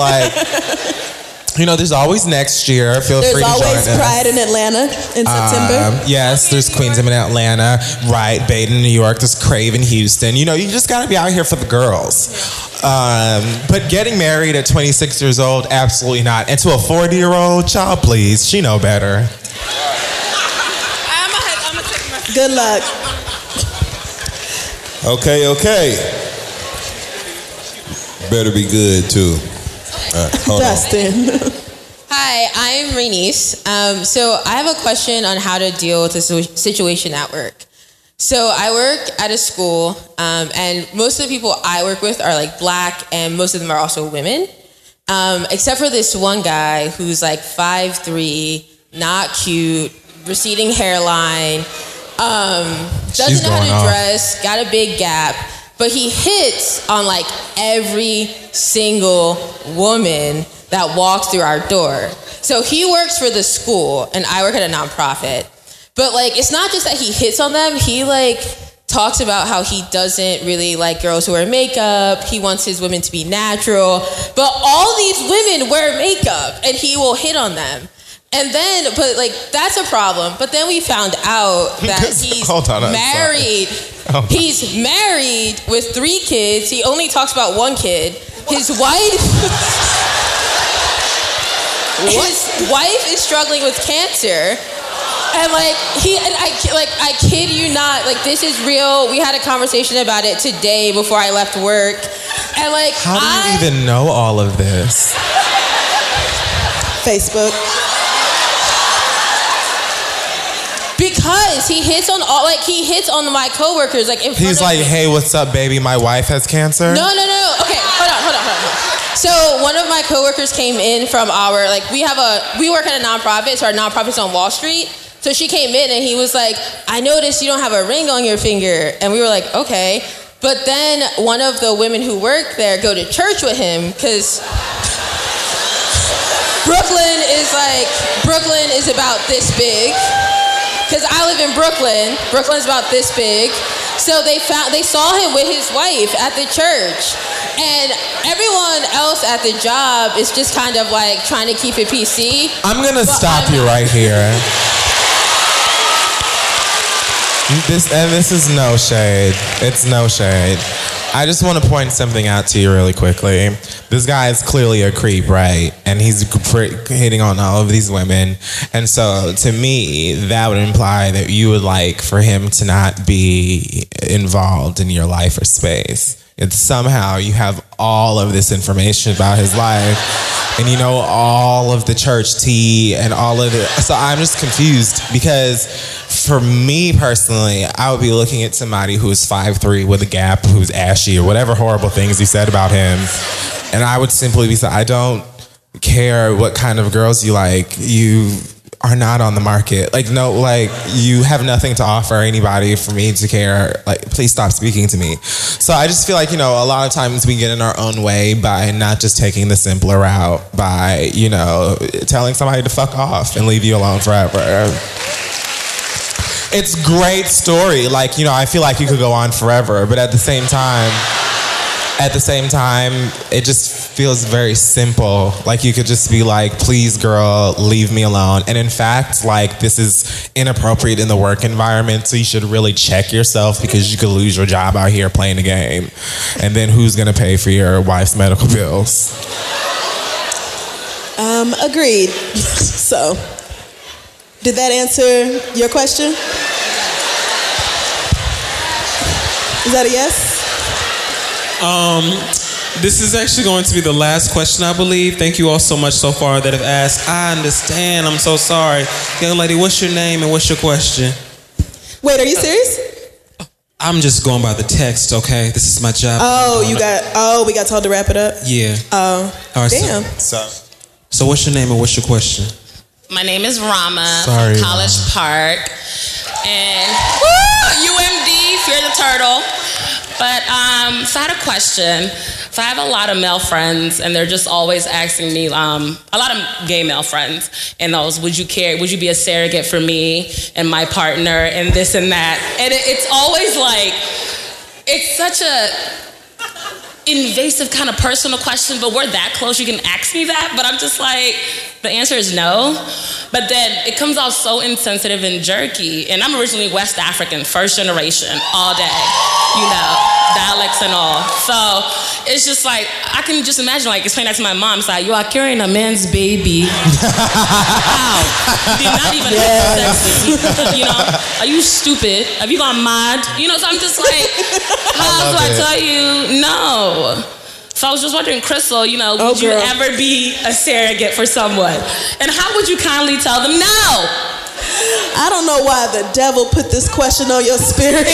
there's always next year. Feel There's free to join always us. Pride in Atlanta in September. Yes, there's Queensum in Atlanta, right? Baden, New York. There's Crave in Houston. You just got to be out here for the girls. But getting married at 26 years old, absolutely not. And to a 40-year-old, child, please, she know better. Good luck. Okay. Better be good too. Hold on. Dustin. Hi, I'm Renice. So I have a question on how to deal with this situation at work. So I work at a school, and most of the people I work with are like Black, and most of them are also women. Except for this one guy who's like 5'3", not cute, receding hairline, doesn't know how to dress, got a big gap, but he hits on like every single woman that walks through our door. So he works for the school, and I work at a nonprofit. But like, it's not just that he hits on them, he like talks about how he doesn't really like girls who wear makeup. He wants his women to be natural. But all these women wear makeup, and he will hit on them. And then, but like, that's a problem. But then we found out that he's married. He's married with 3 kids. He only talks about 1 kid. His wife is struggling with cancer. And like, I kid you not, like, this is real. We had a conversation about it today before I left work. And like, how do you even know all of this? Facebook. Because he hits on my coworkers, like in front He's of like, me. hey, what's up, baby? My wife has cancer. No. Okay, hold on. So one of my coworkers came in from we work at a nonprofit, so our nonprofit's on Wall Street. So she came in and he was like, I noticed you don't have a ring on your finger. And we were like, okay. But then one of the women who work there go to church with him because Brooklyn is about this big. Because I live in Brooklyn. Brooklyn's about this big. So they saw him with his wife at the church. And everyone else at the job is just kind of like trying to keep it PC. I'm gonna stop you right here. This is no shade. It's no shade. I just want to point something out to you really quickly. This guy is clearly a creep, right? And he's hitting on all of these women. And so to me, that would imply that you would like for him to not be involved in your life or space. It's somehow you have all of this information about his life and you know all of the church tea and all of it. So I'm just confused because for me personally, I would be looking at somebody who is 5'3" with a gap, who's ashy or whatever horrible things you said about him. And I would simply be saying, I don't care what kind of girls you like. You are not on the market. Like, no, like, you have nothing to offer anybody for me to care. Like, please stop speaking to me. So I just feel like, you know, a lot of times we get in our own way by not just taking the simpler route, by, you know, telling somebody to fuck off and leave you alone forever. It's a great story. Like, you know, I feel like you could go on forever, but at the same time, it just feels very simple. Like you could just be like, please girl, leave me alone. And in fact, like this is inappropriate in the work environment. So you should really check yourself because you could lose your job out here playing the game. And then who's gonna pay for your wife's medical bills? Agreed. So, did that answer your question? Is that a yes? This is actually going to be the last question, I believe. Thank you all so much so far that have asked. I understand. I'm so sorry. Young lady, what's your name and what's your question? Wait, are you serious? I'm just going by the text, okay? This is my job. We got told to wrap it up? Yeah. Oh, all right, damn. So what's your name and what's your question? My name is Rama Sorry, from College Park. And UMD, Fear the Turtle. But so I had a question. So I have a lot of male friends, and they're just always asking me, a lot of gay male friends, and those, would you be a surrogate for me and my partner and this and that? And it's always like, it's such a invasive kind of personal question, but we're that close, you can ask me that, but I'm just like, the answer is no. But then it comes off so insensitive and jerky, and I'm originally West African, first generation, all day, you know, dialects and all. So it's just like, I can just imagine, like, explain that to my mom. It's like, you are carrying a man's baby. How? You did not even have sex with me. You know, are you stupid? Have you gone mad? You know, so I'm just like, how do I tell you no? So I was just wondering, Crystal, you know, would you ever be a surrogate for someone? And how would you kindly tell them no? I don't know why the devil put this question on your spirit.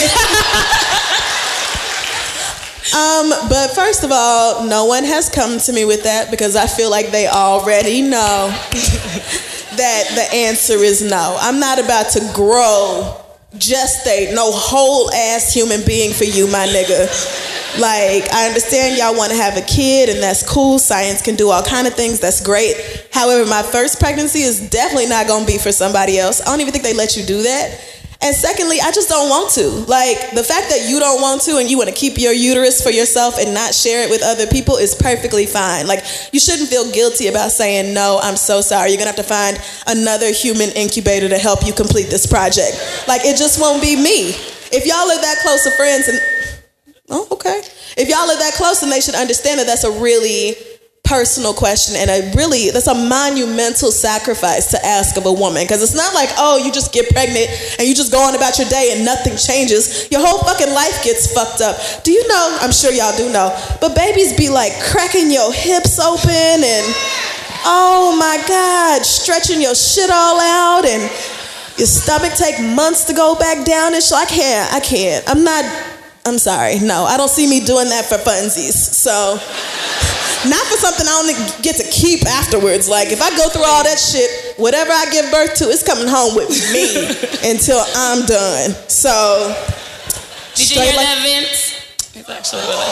But first of all, no one has come to me with that because I feel like they already know that the answer is no. I'm not about to grow, gestate no whole ass human being for you, my nigga. Like, I understand y'all want to have a kid and that's cool. Science can do all kind of things. That's great. However, my first pregnancy is definitely not going to be for somebody else. I don't even think they let you do that. And secondly, I just don't want to. Like, the fact that you don't want to and you want to keep your uterus for yourself and not share it with other people is perfectly fine. Like, you shouldn't feel guilty about saying, no, I'm so sorry. You're going to have to find another human incubator to help you complete this project. Like, it just won't be me. If y'all are that close to friends and... Oh, okay. If y'all are that close, then they should understand that that's a really personal question and that's a monumental sacrifice to ask of a woman. Because it's not like, oh, you just get pregnant and you just go on about your day and nothing changes. Your whole fucking life gets fucked up. Do you know, I'm sure y'all do know, but babies be like cracking your hips open and, oh my God, stretching your shit all out and your stomach take months to go back down and shit. I can't. I'm sorry. No, I don't see me doing that for funsies. So Not for something I don't get to keep afterwards. Like, if I go through all that shit, whatever I give birth to, it's coming home with me until I'm done. So, did you hear that, Vince? It's actually really.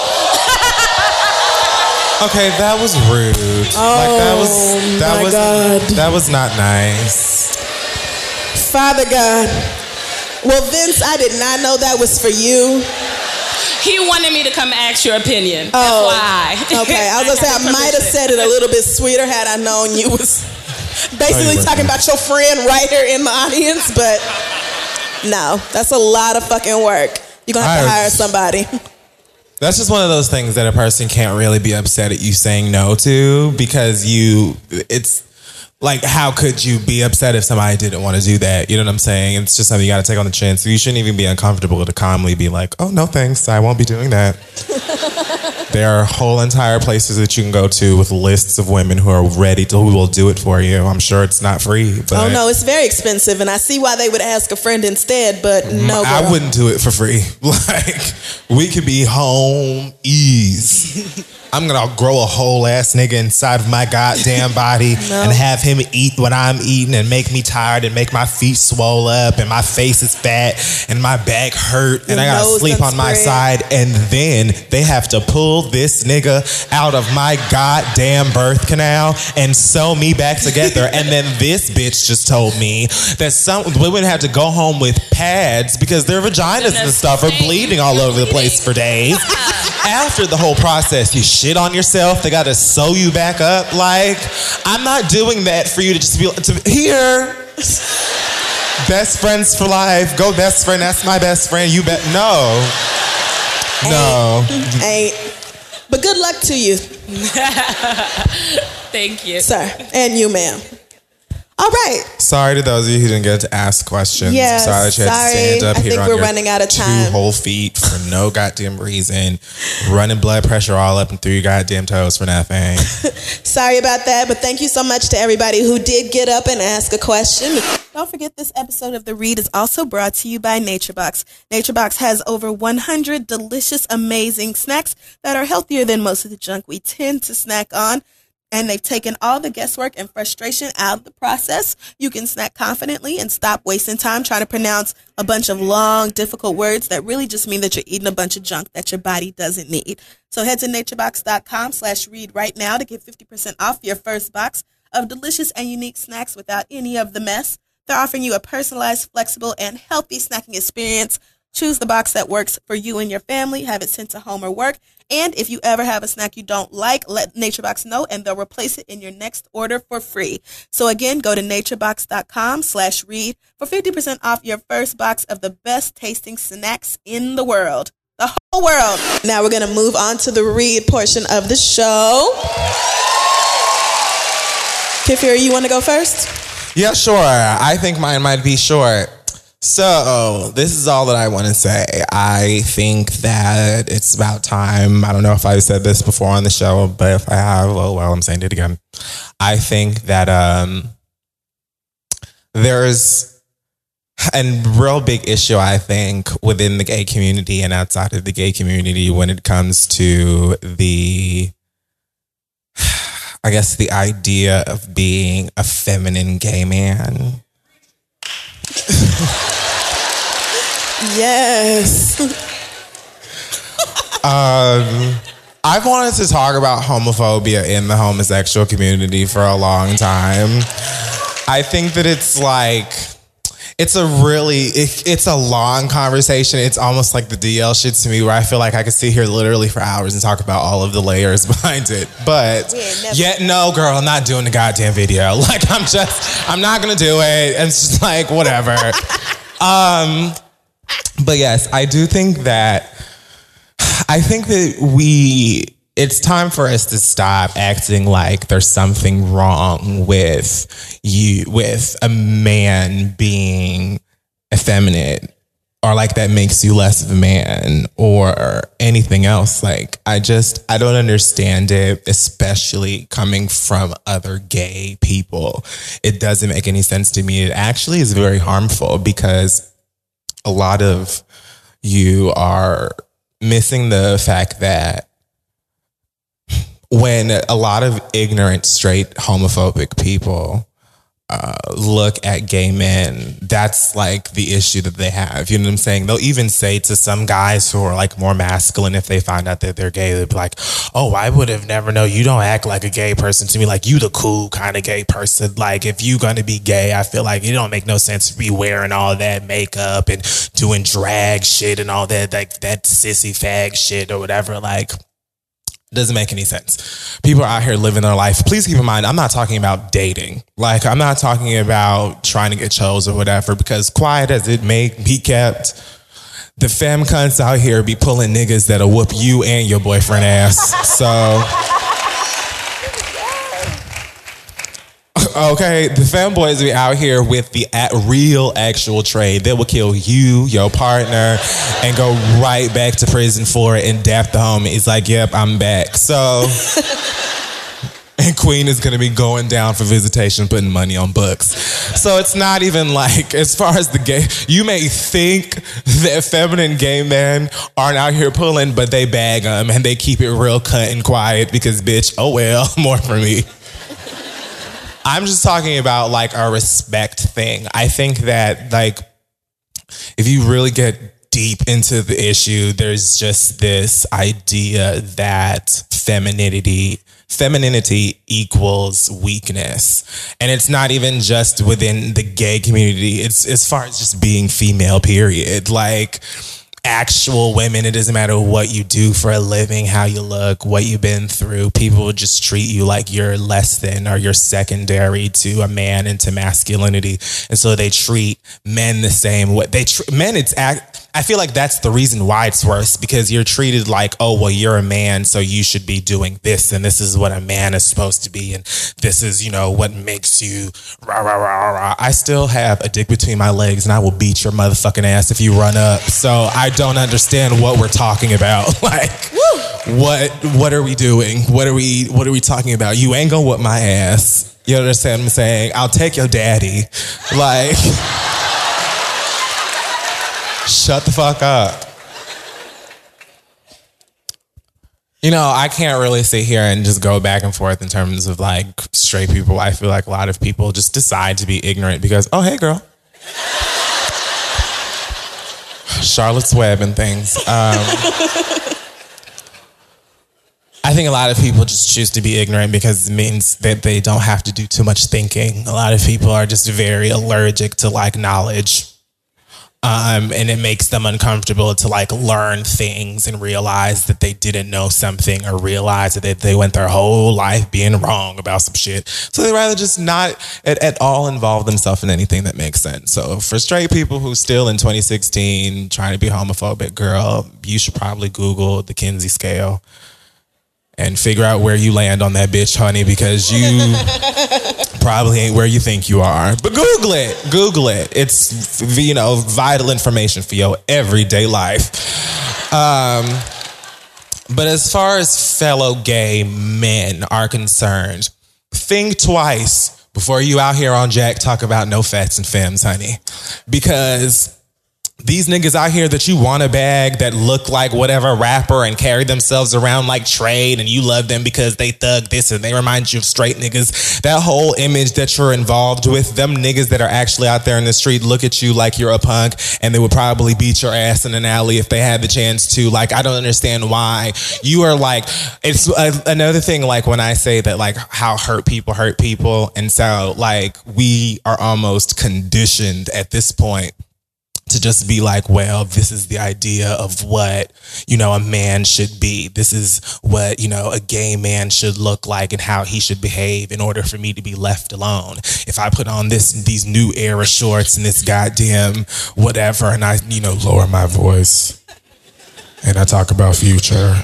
Okay, that was rude. That was not nice. Father God. Well, Vince, I did not know that was for you. He wanted me to come ask your opinion. Oh, FYI. Okay, I was gonna say I might have said it a little bit sweeter had I known you was basically talking about your friend right here in the audience, but no, that's a lot of fucking work. You're gonna have to hire somebody. That's just one of those things that a person can't really be upset at you saying no to, because it's like, how could you be upset if somebody didn't want to do that? You know what I'm saying? It's just something you got to take on the chin. So you shouldn't even be uncomfortable to calmly be like, oh, no thanks, I won't be doing that. There are whole entire places that you can go to with lists of women who will do it for you. I'm sure it's not free. But oh no, it's very expensive, and I see why they would ask a friend instead, but no, girl. I wouldn't do it for free. Like, we could be home ease. I'm gonna grow a whole ass nigga inside of my goddamn body and have him eat what I'm eating and make me tired and make my feet swole up and my face is fat and my back hurt and I gotta sleep on my side, and then they have to pull this nigga out of my goddamn birth canal and sew me back together. And then this bitch just told me that some women have to go home with pads because their vaginas and stuff are bleeding all over the place for days. After the whole process, you shit on yourself. They gotta sew you back up. Like, I'm not doing that for you to just be here. Best friends for life. Go best friend. That's my best friend. You bet. No. Ain't. But good luck to you. Thank you. Sir. And you, ma'am. All right. Sorry to those of you who didn't get to ask questions. Yes, Sorry that you had to stand up here on we're your running out of time. 2 whole feet for no goddamn reason. Running blood pressure all up and through your goddamn toes for nothing. Sorry about that, but thank you so much to everybody who did get up and ask a question. Don't forget, this episode of The Read is also brought to you by NatureBox. NatureBox has over 100 delicious, amazing snacks that are healthier than most of the junk we tend to snack on. And they've taken all the guesswork and frustration out of the process. You can snack confidently and stop wasting time trying to pronounce a bunch of long, difficult words that really just mean that you're eating a bunch of junk that your body doesn't need. So head to naturebox.com/read right now to get 50% off your first box of delicious and unique snacks without any of the mess. They're offering you a personalized, flexible, and healthy snacking experience. Choose the box that works for you and your family. Have it sent to home or work. And if you ever have a snack you don't like, let NatureBox know and they'll replace it in your next order for free. So again, go to naturebox.com/read for 50% off your first box of the best tasting snacks in the world. The whole world. Now we're going to move on to the read portion of the show. Kid Fury, you want to go first? Yeah, sure. I think mine might be short. So, this is all that I want to say. I think that it's about time. I don't know if I said this before on the show, but if I have, oh well, I'm saying it again. I think that there's a real big issue, I think, within the gay community and outside of the gay community when it comes to the idea of being a feminine gay man. Yes. I've wanted to talk about homophobia in the homosexual community for a long time. I think that it's a long conversation. It's almost like the DL shit to me, where I feel like I could sit here literally for hours and talk about all of the layers behind it. But yet, no, girl, I'm not doing the goddamn video. Like, I'm not gonna do it. It's just like, whatever. But yes, I think that it's time for us to stop acting like there's something wrong with a man being effeminate, or like that makes you less of a man or anything else. Like, I don't understand it, especially coming from other gay people. It doesn't make any sense to me. It actually is very harmful, because a lot of you are missing the fact that when a lot of ignorant, straight, homophobic people look at gay men, that's like the issue that they have. You know what I'm saying? They'll even say to some guys who are like more masculine, if they find out that they're gay, they'll be like, oh, I would have never known. You don't act like a gay person to me. Like, you the cool kind of gay person. Like, if you gonna be gay, I feel like it don't make no sense to be wearing all that makeup and doing drag shit and all that, like that sissy fag shit or whatever. Like, doesn't make any sense. People are out here living their life. Please keep in mind, I'm not talking about dating. Like, I'm not talking about trying to get chose or whatever, because quiet as it may be kept, the femme cunts out here be pulling niggas that'll whoop you and your boyfriend ass. So, okay, the femboys be out here with the real actual trade. They will kill you, your partner, and go right back to prison for it, and dap the homie. It's like, yep, I'm back. So, and Queen is gonna be going down for visitation, putting money on books. So it's not even like, as far as the gay, you may think that feminine gay men aren't out here pulling, but they bag them and they keep it real cut and quiet because, bitch, oh well, more for me. I'm just talking about like a respect thing. I think that like, if you really get deep into the issue, there's just this idea that femininity equals weakness. And it's not even just within the gay community. It's as far as just being female, period. Like, actual women, it doesn't matter what you do for a living, how you look, what you've been through, people will just treat you like you're less than or you're secondary to a man and to masculinity. And so they treat men the same way. I feel like that's the reason why it's worse, because you're treated like, oh, well, you're a man, so you should be doing this, and this is what a man is supposed to be, and this is, you know, what makes you rah, rah, rah, rah. I still have a dick between my legs, and I will beat your motherfucking ass if you run up. So I don't understand what we're talking about. Like, what are we doing? What are we talking about? You ain't gonna whip my ass. You understand what I'm saying? I'll take your daddy. Like, shut the fuck up. You know, I can't really sit here and just go back and forth in terms of like straight people. I feel like a lot of people just decide to be ignorant because, oh, hey, girl. Charlotte's Web and things. I think a lot of people just choose to be ignorant because it means that they don't have to do too much thinking. A lot of people are just very allergic to like knowledge. And it makes them uncomfortable to like learn things and realize that they didn't know something, or realize that they went their whole life being wrong about some shit. So they rather just not at all involve themselves in anything that makes sense. So for straight people who still in 2016 trying to be homophobic, girl, you should probably Google the Kinsey scale and figure out where you land on that bitch, honey, because you probably ain't where you think you are. But Google it. It's, you know, vital information for your everyday life. But as far as fellow gay men are concerned, think twice before you out here on Jack talk about no fats and femmes, honey. Because these niggas out here that you want to bag that look like whatever rapper and carry themselves around like Trade, and you love them because they thug this and they remind you of straight niggas, that whole image that you're involved with, them niggas that are actually out there in the street look at you like you're a punk, and they would probably beat your ass in an alley if they had the chance to. Like, I don't understand why you are like, it's another thing, like when I say that like how hurt people, and so like we are almost conditioned at this point to just be like, well, this is the idea of what, you know, a man should be. This is what, you know, a gay man should look like and how he should behave in order for me to be left alone. If I put on these new era shorts and this goddamn whatever, and I, you know, lower my voice and I talk about Future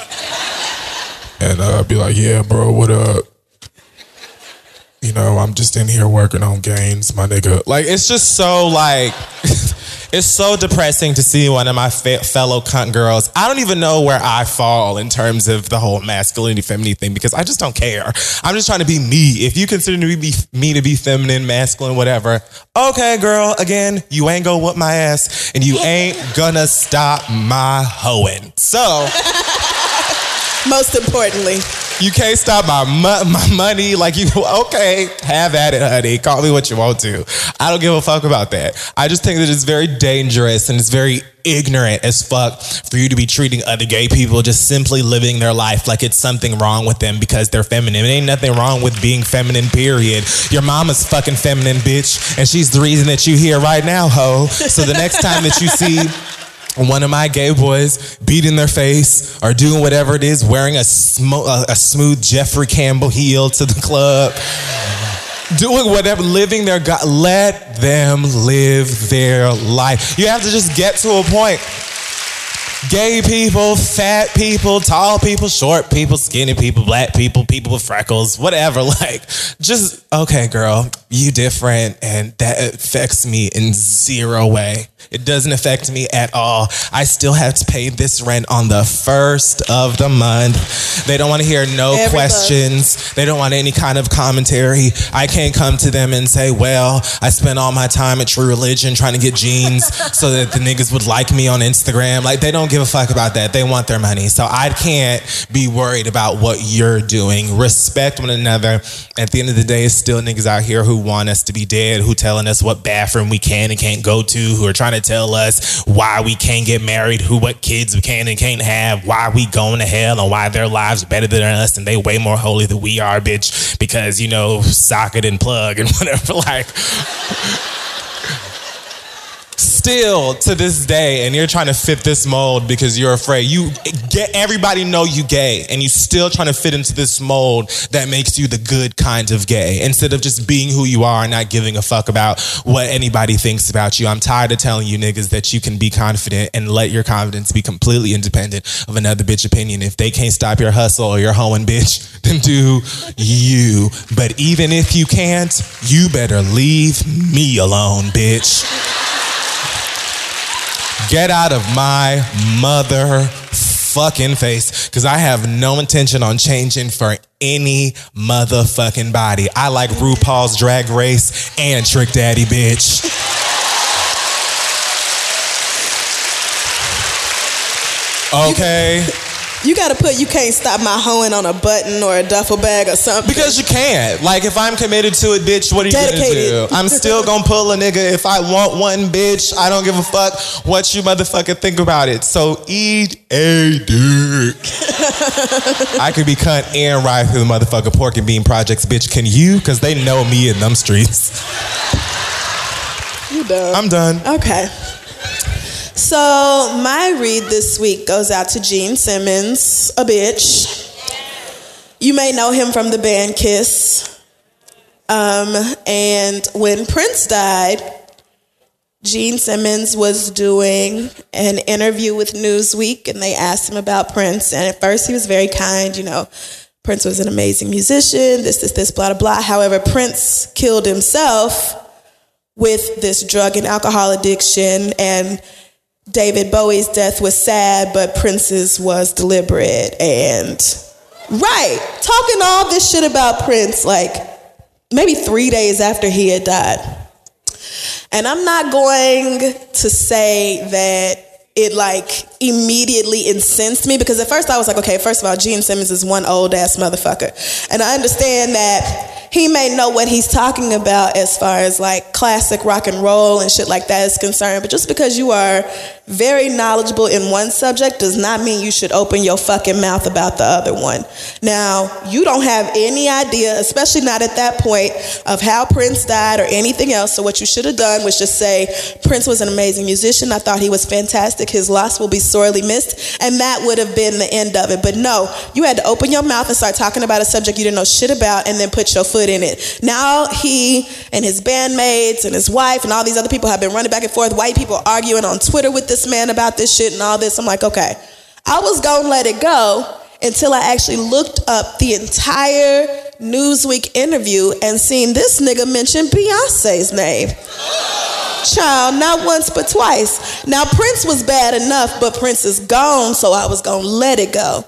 and I'll be like, yeah, bro, what up? You know, I'm just in here working on gains, my nigga. Like, it's just so like... It's so depressing to see one of my fellow cunt girls. I don't even know where I fall in terms of the whole masculinity, femininity thing, because I just don't care. I'm just trying to be me. If you consider me to be feminine, masculine, whatever, okay, girl, again, you ain't gonna whoop my ass and you ain't gonna stop my hoeing. So, most importantly. You can't stop my money. Like, you, okay, have at it, honey. Call me what you want to. I don't give a fuck about that. I just think that it's very dangerous and it's very ignorant as fuck for you to be treating other gay people just simply living their life like it's something wrong with them because they're feminine. It ain't nothing wrong with being feminine, period. Your mama's fucking feminine, bitch, and she's the reason that you here right now, ho. So the next time that you see one of my gay boys beating their face or doing whatever it is, wearing a smooth Jeffrey Campbell heel to the club, doing whatever, living their God, let them live their life. You have to just get to a point. Gay people, fat people, tall people, short people, skinny people, black people, people with freckles, whatever. Like, just, okay, girl, you different, and that affects me in zero way. It doesn't affect me at all. I still have to pay this rent on the 1st of the month. They don't want to hear no questions. They don't want any kind of commentary. I can't come to them and say, well, I spent all my time at True Religion trying to get jeans so that the niggas would like me on Instagram. Like, they don't give a fuck about that. They want their money. So I can't be worried about what you're doing. Respect one another. At the end of the day, it's still niggas out here who want us to be dead, who telling us what bathroom we can and can't go to, who are trying to tell us why we can't get married, what kids we can and can't have, why we going to hell, and why their lives are better than us and they way more holy than we are, bitch, because, you know, socket and plug and whatever. Like, still to this day, and you're trying to fit this mold because you're afraid. You get everybody know you gay, and you still trying to fit into this mold that makes you the good kind of gay instead of just being who you are and not giving a fuck about what anybody thinks about you. I'm tired of telling you niggas that you can be confident and let your confidence be completely independent of another bitch opinion. If they can't stop your hustle or your hoeing, bitch, then do you. But even if you can't, you better leave me alone, bitch. Get out of my motherfucking face, because I have no intention on changing for any motherfucking body. I like RuPaul's Drag Race and Trick Daddy, bitch. Okay. You gotta put "you can't stop my hoeing" on a button or a duffel bag or something. Because you can't. Like, if I'm committed to it, bitch, what are you Dedicated. gonna do? I'm still gonna pull a nigga if I want one, bitch. I don't give a fuck what you motherfucker think about it. So eat a dick. I could be cunt and ride through the motherfucker Pork and Bean Projects, bitch. Can you? Because they know me in them streets. You done? I'm done. Okay. So my read this week goes out to Gene Simmons, a bitch. You may know him from the band Kiss. And when Prince died, Gene Simmons was doing an interview with Newsweek, and they asked him about Prince. And at first he was very kind, you know. Prince was an amazing musician, this, blah, blah, blah. However, Prince killed himself with this drug and alcohol addiction, and David Bowie's death was sad, but Prince's was deliberate. And talking all this shit about Prince like maybe 3 days after he had died. And I'm not going to say that it like immediately incensed me, because at first I was like, okay, first of all, Gene Simmons is one old ass motherfucker. And I understand that he may know what he's talking about as far as like classic rock and roll and shit like that is concerned. But just because you are very knowledgeable in one subject does not mean you should open your fucking mouth about the other one. Now, you don't have any idea, especially not at that point, of how Prince died or anything else. So what you should have done was just say, Prince was an amazing musician. I thought he was fantastic. His loss will be sorely missed. And that would have been the end of it. But no, you had to open your mouth and start talking about a subject you didn't know shit about and then put your foot in it. Now he and his bandmates and his wife and all these other people have been running back and forth. White people arguing on Twitter with this man about this shit and all this. I'm like, okay, I was gonna let it go until I actually looked up the entire Newsweek interview and seen this nigga mention Beyonce's name. Child, not once but twice. Now Prince was bad enough, but Prince is gone, so I was gonna let it go.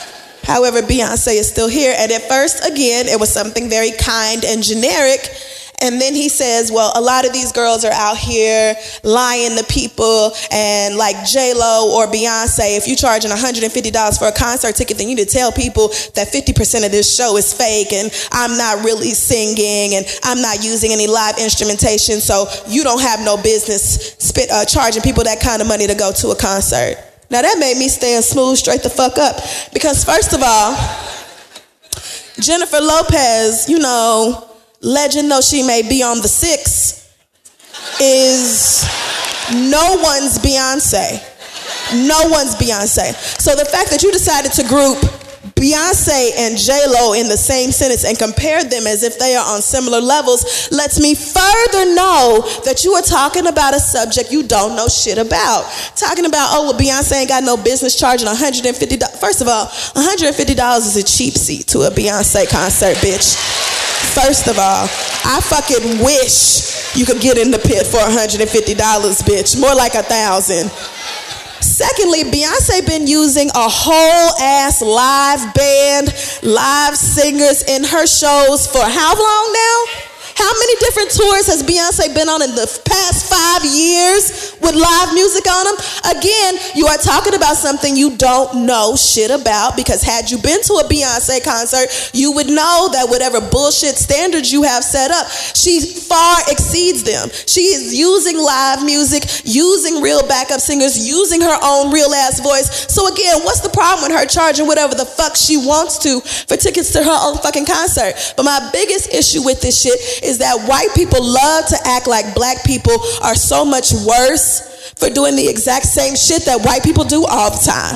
However, Beyonce is still here. And at first, again, it was something very kind and generic. And then he says, well, a lot of these girls are out here lying to people, and like J-Lo or Beyonce, if you're charging $150 for a concert ticket, then you need to tell people that 50% of this show is fake, and I'm not really singing, and I'm not using any live instrumentation, so you don't have no business charging people that kind of money to go to a concert. Now that made me stand smooth straight the fuck up, because first of all, Jennifer Lopez, you know, legend though she may be on The Six, is no one's Beyonce. No one's Beyonce. So the fact that you decided to group Beyonce and J-Lo in the same sentence and compare them as if they are on similar levels lets me further know that you are talking about a subject you don't know shit about. Talking about, oh, well, Beyonce ain't got no business charging $150. First of all, $150 is a cheap seat to a Beyonce concert, bitch. First of all, I fucking wish you could get in the pit for $150, bitch. More like $1,000. Secondly, Beyonce been using a whole ass live band, live singers in her shows for how long now? How many different tours has Beyonce been on in the past 5 years with live music on them? Again, you are talking about something you don't know shit about, because had you been to a Beyonce concert, you would know that whatever bullshit standards you have set up, she far exceeds them. She is using live music, using real backup singers, using her own real ass voice. So again, what's the problem with her charging whatever the fuck she wants to for tickets to her own fucking concert? But my biggest issue with this shit is that white people love to act like black people are so much worse for doing the exact same shit that white people do all the time.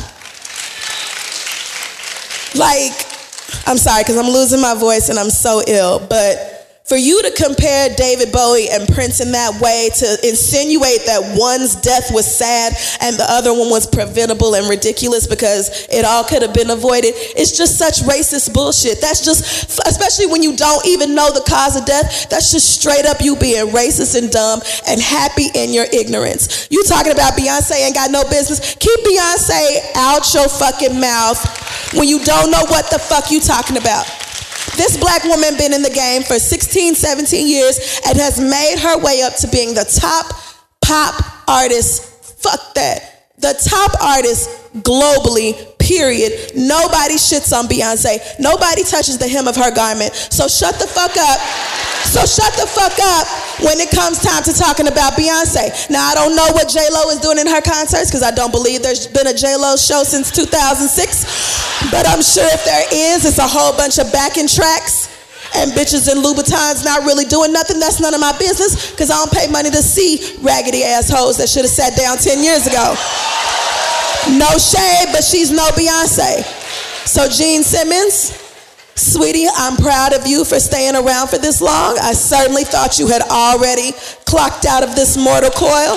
Like, I'm sorry because I'm losing my voice and I'm so ill, but for you to compare David Bowie and Prince in that way, to insinuate that one's death was sad and the other one was preventable and ridiculous because it all could have been avoided, it's just such racist bullshit. That's just, especially when you don't even know the cause of death, that's just straight up you being racist and dumb and happy in your ignorance. You talking about Beyonce ain't got no business? Keep Beyonce out your fucking mouth when you don't know what the fuck you talking about. This black woman been in the game for 16, 17 years and has made her way up to being the top pop artist. Fuck that. The top artist globally, period. Nobody shits on Beyonce. Nobody touches the hem of her garment. So shut the fuck up. So shut the fuck up when it comes time to talking about Beyonce. Now, I don't know what J-Lo is doing in her concerts because I don't believe there's been a J-Lo show since 2006. But I'm sure if there is, it's a whole bunch of backing tracks and bitches in Louboutins not really doing nothing. That's none of my business because I don't pay money to see raggedy assholes that should have sat down 10 years ago. No shade, but she's no Beyonce. So Gene Simmons, sweetie, I'm proud of you for staying around for this long. I certainly thought you had already clocked out of this mortal coil.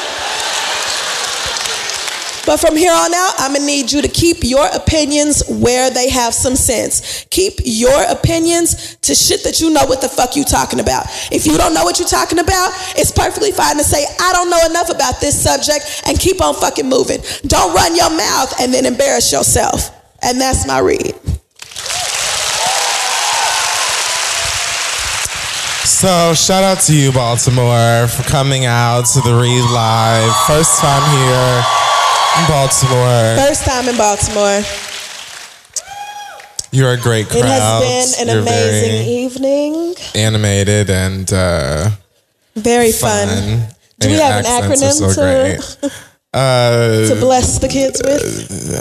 But from here on out, I'm gonna need you to keep your opinions where they have some sense. Keep your opinions to shit that you know what the fuck you talking about. If you don't know what you're talking about, it's perfectly fine to say, I don't know enough about this subject, and keep on fucking moving. Don't run your mouth and then embarrass yourself. And that's my read. So shout out to you, Baltimore, for coming out to the Read Live. First time here in Baltimore. First time in Baltimore. You're a great crowd. It has been an amazing evening. Animated and very fun. Do we have an acronym to bless the kids with?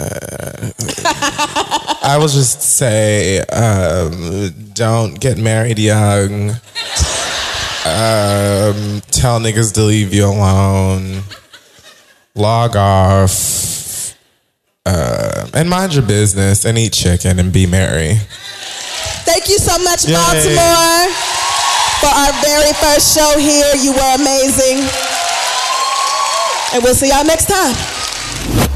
I will just say, don't get married young. Tell niggas to leave you alone. Log off. And mind your business and eat chicken and be merry. Thank you so much, Baltimore, for our very first show here. You were amazing. And we'll see y'all next time.